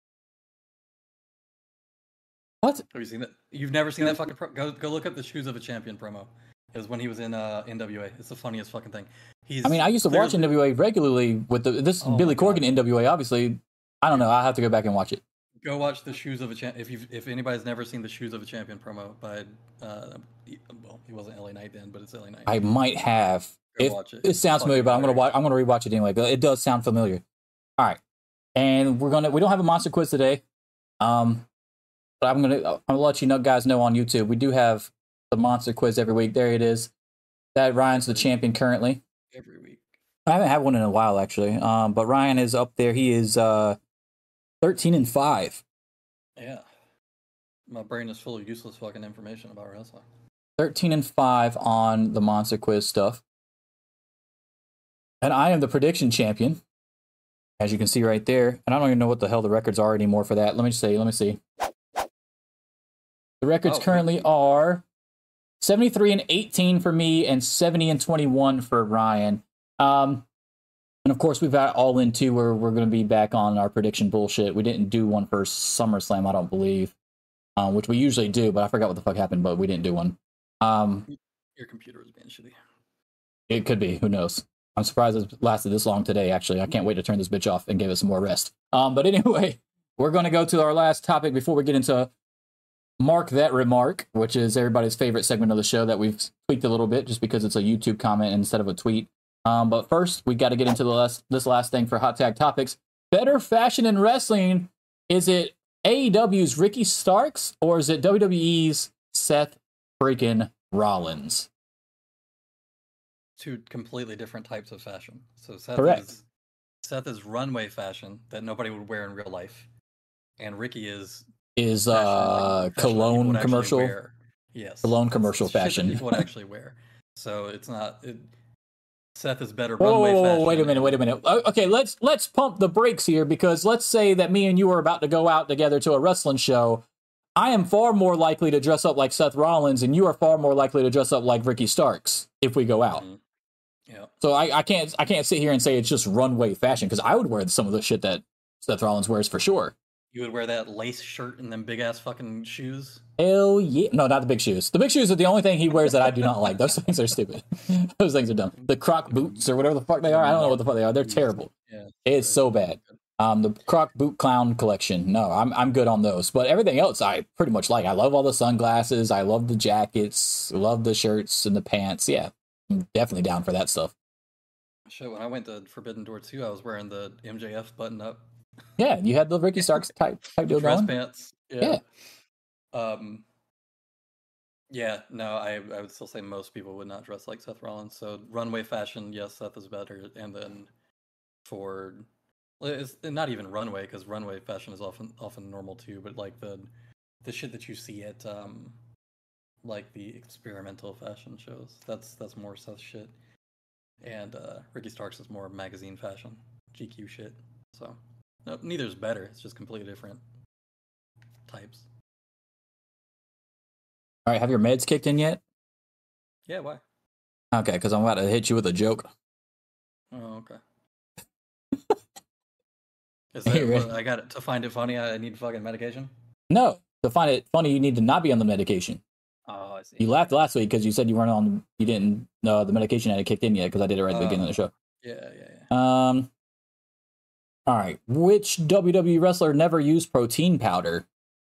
What? Have you seen that? You've never seen that fucking go look up the shoes of a champion promo. It was when he was in NWA. It's the funniest fucking thing. I used to watch NWA regularly with Billy Corgan NWA, obviously. I don't know. I'll have to go back and watch it. Go watch the Shoes of a Champion. If anybody's never seen the Shoes of a Champion promo by, he wasn't LA Knight then, but it's LA Knight. I might have. Watch it. It sounds familiar, but I'm gonna rewatch it anyway. It does sound familiar. All right, and we don't have a monster quiz today. But I'm gonna let you guys know on YouTube. We do have the monster quiz every week. There it is. That Ryan's the champion currently. Every week. I haven't had one in a while actually. But Ryan is up there. He is 13-5. Yeah. My brain is full of useless fucking information about wrestling. 13-5 on the monster quiz stuff. And I am the prediction champion, as you can see right there. And I don't even know what the hell the records are anymore for that. Let me see. The records currently are 73-18 for me and 70-21 for Ryan. And of course, we've got All In 2 where we're going to be back on our prediction bullshit. We didn't do one for SummerSlam, I don't believe, which we usually do, but I forgot what the fuck happened, but we didn't do one. Your computer is being shitty. It could be. Who knows? I'm surprised it lasted this long today, actually. I can't wait to turn this bitch off and give it some more rest. But anyway, we're going to go to our last topic before we get into Mark That Remark, which is everybody's favorite segment of the show that we've tweaked a little bit just because it's a YouTube comment instead of a tweet. But first, we got to get into this last thing for Hot Tag Topics. Better fashion in wrestling, is it AEW's Ricky Starks or is it WWE's Seth freaking Rollins? Two completely different types of fashion. So Seth is runway fashion that nobody would wear in real life, and Ricky is cologne commercial. Yes, cologne commercial fashion. People would actually wear. So it's not. Seth is better runway fashion. Wait a minute. Okay, let's pump the brakes here, because let's say that me and you are about to go out together to a wrestling show. I am far more likely to dress up like Seth Rollins, and you are far more likely to dress up like Ricky Starks if we go out. Mm-hmm. Yeah. So I can't sit here and say it's just runway fashion, because I would wear some of the shit that Seth Rollins wears for sure. You would wear that lace shirt and them big ass fucking shoes? Hell yeah. No, not the big shoes. The big shoes are the only thing he wears that I do not like. Those things are stupid. Those things are dumb. The Croc boots or whatever the fuck they are. I don't know what the fuck they are. They're terrible. Yeah, it's so bad. The Croc boot clown collection. No, I'm good on those. But everything else I pretty much like. I love all the sunglasses. I love the jackets. I love the shirts and the pants. Yeah, I'm definitely down for that stuff. Shit, when I went to Forbidden Door 2, I was wearing the MJF button up. Yeah, you had the Ricky Starks type deal dress going. Pants. Yeah. No, I would still say most people would not dress like Seth Rollins. So runway fashion, yes, Seth is better. And then it's not even runway, because runway fashion is often normal too. But like the shit that you see at like the experimental fashion shows, that's more Seth shit. And Ricky Starks is more magazine fashion, GQ shit. So. No, neither's better. It's just completely different types. All right, have your meds kicked in yet? Yeah, why? Okay, because I'm about to hit you with a joke. Oh, okay. Is that, I got it to find it funny? I need fucking medication? No, to find it funny, you need to not be on the medication. Oh, I see. You laughed last week because you said you didn't know the medication hadn't kicked in yet, because I did it right at the beginning of the show. Yeah. All right. Which WWE wrestler never used protein powder?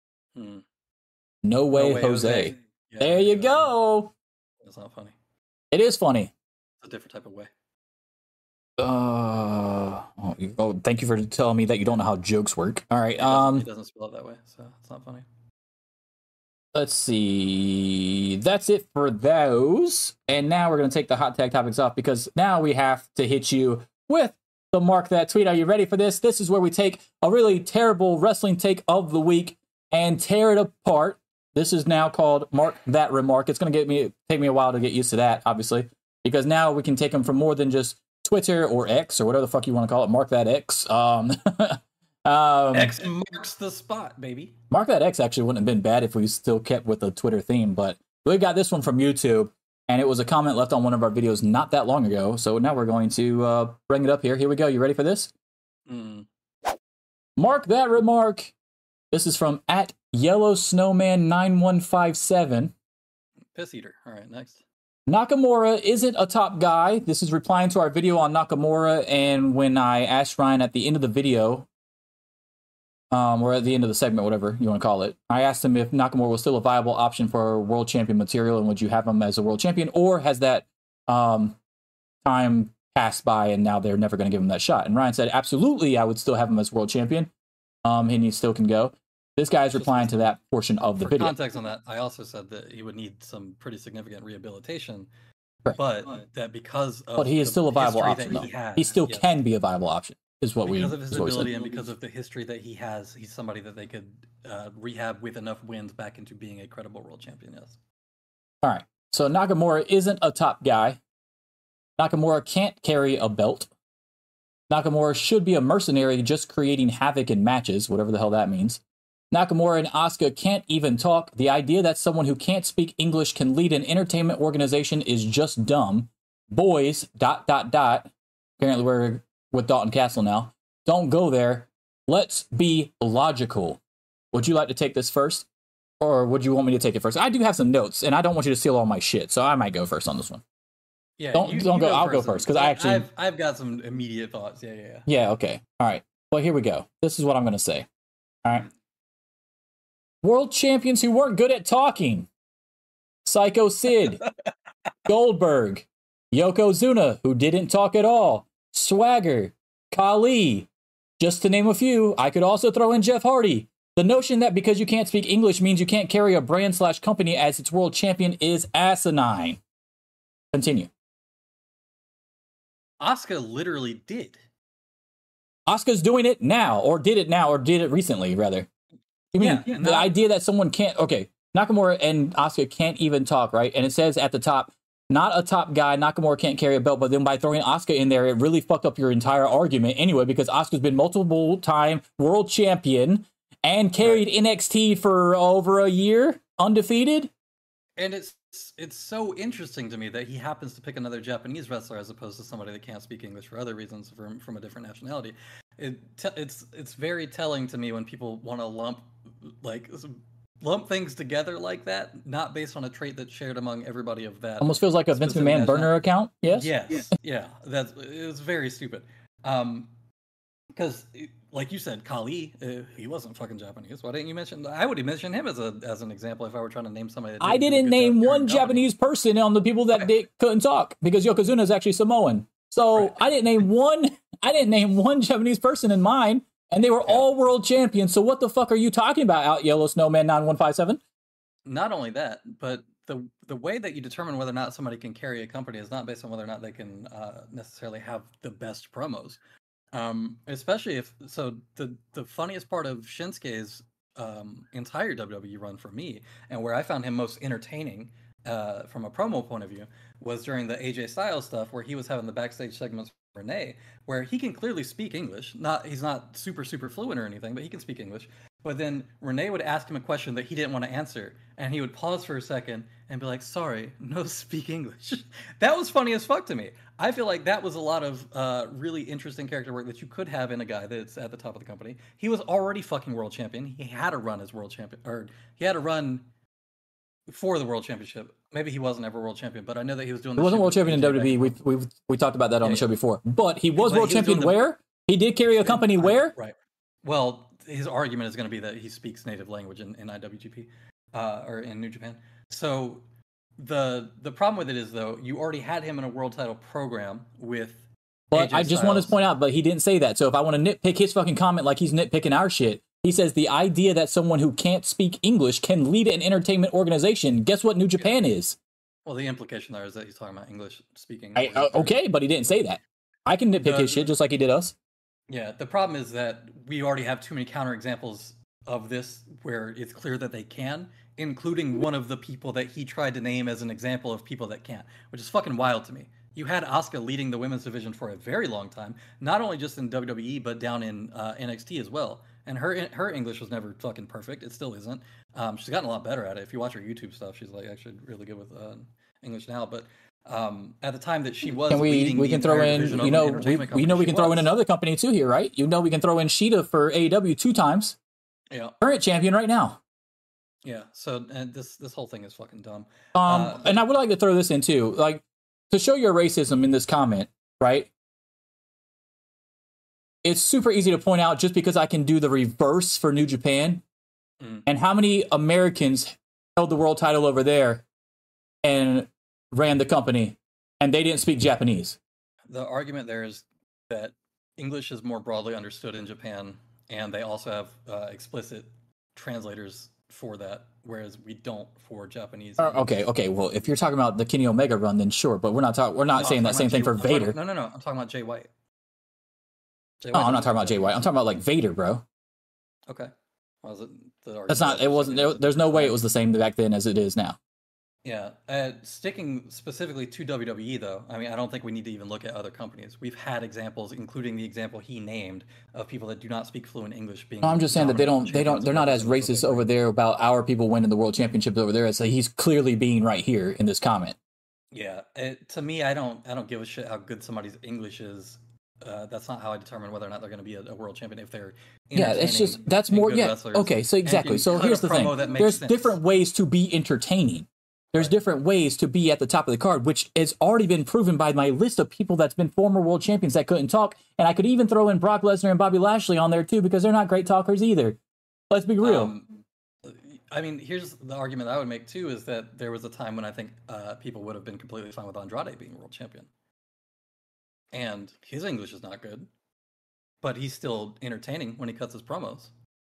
No way, Jose. Yeah, there you go. That's not funny. It is funny. It's a different type of way. Thank you for telling me that you don't know how jokes work. All right. It doesn't spell it that way, so it's not funny. Let's see. That's it for those. And now we're going to take the hot tag topics off, because now we have to hit you with So mark that tweet. Are you ready for this? This is where we take a really terrible wrestling take of the week and tear it apart. This is now called Mark That Remark. It's going to take me a while to get used to that, obviously, because now we can take them from more than just Twitter or X or whatever the fuck you want to call it. Mark That X. X marks the spot, baby. Mark That X actually wouldn't have been bad if we still kept with the Twitter theme, but we got this one from YouTube, and it was a comment left on one of our videos not that long ago. So now we're going to bring it up here. Here we go. You ready for this? Mark That Remark. This is from @YellowSnowman9157. Piss eater. All right, next. Nakamura isn't a top guy. This is replying to our video on Nakamura, and when I asked Ryan at the end of the video, or at the end of the segment, whatever you want to call it, I asked him if Nakamura was still a viable option for world champion material, and would you have him as a world champion, or has that time passed by and now they're never going to give him that shot? And Ryan said, absolutely, I would still have him as world champion, and he still can go. This guy's replying to that portion of the video. For context on that, I also said that he would need some pretty significant rehabilitation, Correct. but that because of But he is still a viable option, though. He still can be a viable option, is what because of his ability and because of the history that he has, he's somebody that they could rehab with enough wins back into being a credible world champion, yes. All right, so Nakamura isn't a top guy. Nakamura can't carry a belt. Nakamura should be a mercenary just creating havoc in matches, whatever the hell that means. Nakamura and Asuka can't even talk. The idea that someone who can't speak English can lead an entertainment organization is just dumb. Boys, ... Apparently we're with Dalton Castle now. Don't go there. Let's be logical. Would you like to take this first? Or would you want me to take it first? I do have some notes, and I don't want you to steal all my shit, so I might go first on this one. Yeah, don't go. I'll go first, because I've got some immediate thoughts. Yeah. Yeah, okay. All right. Well, here we go. This is what I'm going to say. All right. World champions who weren't good at talking. Psycho Sid. Goldberg. Yokozuna, who didn't talk at all. Swagger. Khali. Just to name a few. I could also throw in Jeff Hardy. The notion that because you can't speak English means you can't carry a brand/company as its world champion is asinine. Continue. Asuka literally did. Asuka's doing it now, or did it recently, rather. You mean the idea that someone can't... Okay, Nakamura and Asuka can't even talk, right? And it says at the top, not a top guy, Nakamura can't carry a belt, but then by throwing Asuka in there, it really fucked up your entire argument anyway, because Asuka's been multiple-time world champion and carried NXT for over a year, undefeated. And it's so interesting to me that he happens to pick another Japanese wrestler as opposed to somebody that can't speak English for other reasons from a different nationality. It's very telling to me when people want to lump things together like that, not based on a trait that's shared among everybody of that. Almost feels like a Vince McMahon burner account. Yes. Yeah. It's very stupid. Because, like you said, Khali, he wasn't fucking Japanese. Why didn't you mention? I would have mentioned him as an example if I were trying to name somebody. I didn't name one Japanese person on the people that couldn't talk, because Yokozuna is actually Samoan. So I didn't name one. I didn't name one Japanese person in mine, and they were all world champions. So what the fuck are you talking about, out Yellow Snowman 9157? Not only that, but the way that you determine whether or not somebody can carry a company is not based on whether or not they can necessarily have the best promos. Especially the funniest part of Shinsuke's entire WWE run for me, and where I found him most entertaining from a promo point of view, was during the AJ Styles stuff, where he was having the backstage segments with Renee, where he can clearly speak English. He's not super fluent or anything, but he can speak English. But then Renee would ask him a question that he didn't want to answer, and he would pause for a second and be like, sorry, no speak English. That was funny as fuck to me. I feel like that was a lot of really interesting character work that you could have in a guy that's at the top of the company. He was already fucking world champion. He had a run as world champion, or he had a run for the world championship. Maybe he wasn't ever world champion, but I know that he was doing. He wasn't world champion in WWE. We talked about that on the show before. But he was world champion where? He did carry a company where? Right. Well, his argument is going to be that he speaks native language in IWGP or in New Japan. So the problem with it is, though, you already had him in a world title program with. But AJ I just want to point out, but he didn't say that. So if I want to nitpick his fucking comment like he's nitpicking our shit, he says the idea that someone who can't speak English can lead an entertainment organization. Guess what New Japan is? Well, the implication there is that he's talking about English speaking. Okay, but he didn't say that. I can nitpick his shit just like he did us. Yeah, the problem is that we already have too many counterexamples of this where it's clear that they can, including one of the people that he tried to name as an example of people that can't, which is fucking wild to me. You had Asuka leading the women's division for a very long time, not only just in WWE, but down in NXT as well. And her English was never fucking perfect. It still isn't. She's gotten a lot better at it. If you watch her YouTube stuff, she's like actually really good with English now. But at the time that she was leading we can throw in, we can throw in another company too here, right? We can throw in Sheeta for AEW 2 times. Yeah. Current champion right now. Yeah. So and this whole thing is fucking dumb. And I would like to throw this in too, like to show your racism in this comment, right? It's super easy to point out just because I can do the reverse for New Japan. And how many Americans held the world title over there and ran the company and they didn't speak Japanese? The argument there is that English is more broadly understood in Japan, and they also have explicit translators for that, whereas we don't for Japanese. Okay. Well, if you're talking about the Kenny Omega run, then sure, but we're not saying that same thing for Vader. No. I'm talking about Jay White. No, I'm not talking about Jay White. I'm talking about like Vader, bro. Okay. Was it the That's not. It wasn't. There's no way it was the same back then as it is now. Yeah. Sticking specifically to WWE, though, I mean, I don't think we need to even look at other companies. We've had examples, including the example he named, of people that do not speak fluent English being. No, I'm just saying that they're not as racist over there about our people winning the world championships over there as he's clearly being right here in this comment. Yeah. To me, I don't give a shit how good somebody's English is. That's not how I determine whether or not they're going to be a world champion. If they're it's just that's more okay. So exactly. So here's the thing. There's different ways to be entertaining. There's different ways to be at the top of the card, which has already been proven by my list of people that's been former world champions that couldn't talk. And I could even throw in Brock Lesnar and Bobby Lashley on there too, because they're not great talkers either. Let's be real. I mean, here's the argument I would make too, is that there was a time when I think people would have been completely fine with Andrade being world champion. And his English is not good, but he's still entertaining when he cuts his promos.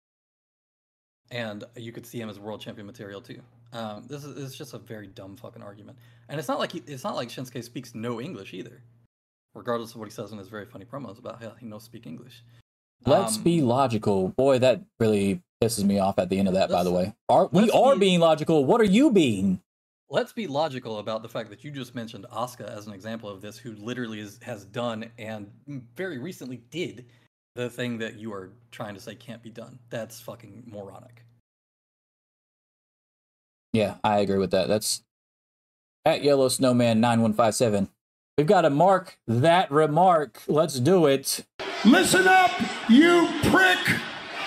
And you could see him as world champion material too. This is just a very dumb fucking argument. And it's not like Shinsuke speaks no English either, regardless of what he says in his very funny promos about how he knows speak English. Let's be logical. Boy, that really pisses me off at the end of that, by the way. We are being logical. What are you being? Let's be logical about the fact that you just mentioned Asuka as an example of this, who literally has done and very recently did the thing that you are trying to say can't be done. That's fucking moronic. Yeah, I agree with that. That's at Yellow Snowman 9157. We've got to mark that remark. Let's do it. Listen up, you prick!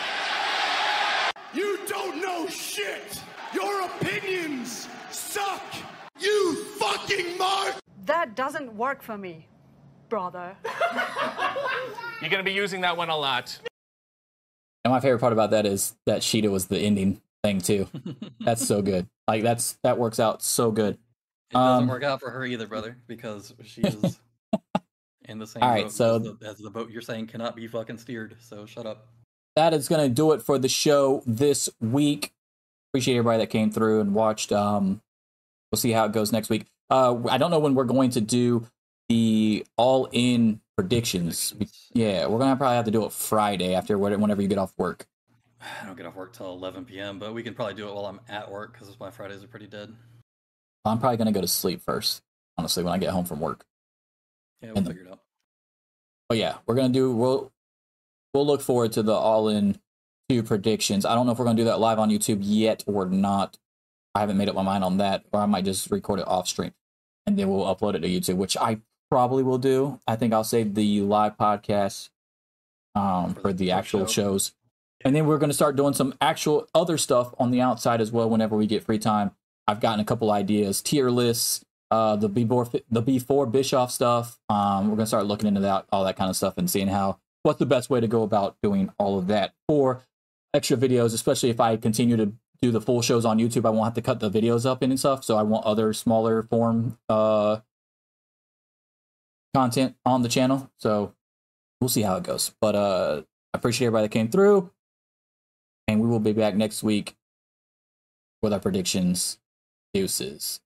You don't know shit! Your opinions suck! You fucking mark! That doesn't work for me, brother. You're going to be using that one a lot. And my favorite part about that is that Sheeta was the ending thing too. That's so good. Like that works out so good. It doesn't work out for her either, brother, because she is in the same boat as the boat you're saying cannot be fucking steered. So shut up. That is going to do it for the show this week. Appreciate everybody that came through and watched. We'll see how it goes next week. I don't know when we're going to do the all-in predictions. Yeah, we're going to probably have to do it Friday after whenever you get off work. I don't get off work till 11 p.m., but we can probably do it while I'm at work because my Fridays are pretty dead. I'm probably going to go to sleep first, honestly, when I get home from work. Yeah, we'll figure it out. But yeah, we'll look forward to the all-in 2 predictions. I don't know if we're going to do that live on YouTube yet or not. I haven't made up my mind on that, or I might just record it off stream and then we'll upload it to YouTube, which I probably will do. I think I'll save the live podcast for the actual shows. And then we're going to start doing some actual other stuff on the outside as well whenever we get free time. I've gotten a couple ideas, tier lists, the B4 Bischoff stuff. We're going to start looking into that, all that kind of stuff, and seeing what's the best way to go about doing all of that for extra videos, especially if I continue to do the full shows on YouTube. I won't have to cut the videos up and stuff, so I want other smaller form content on the channel. So we'll see how it goes. But I appreciate everybody that came through. And we will be back next week with our predictions. Deuces.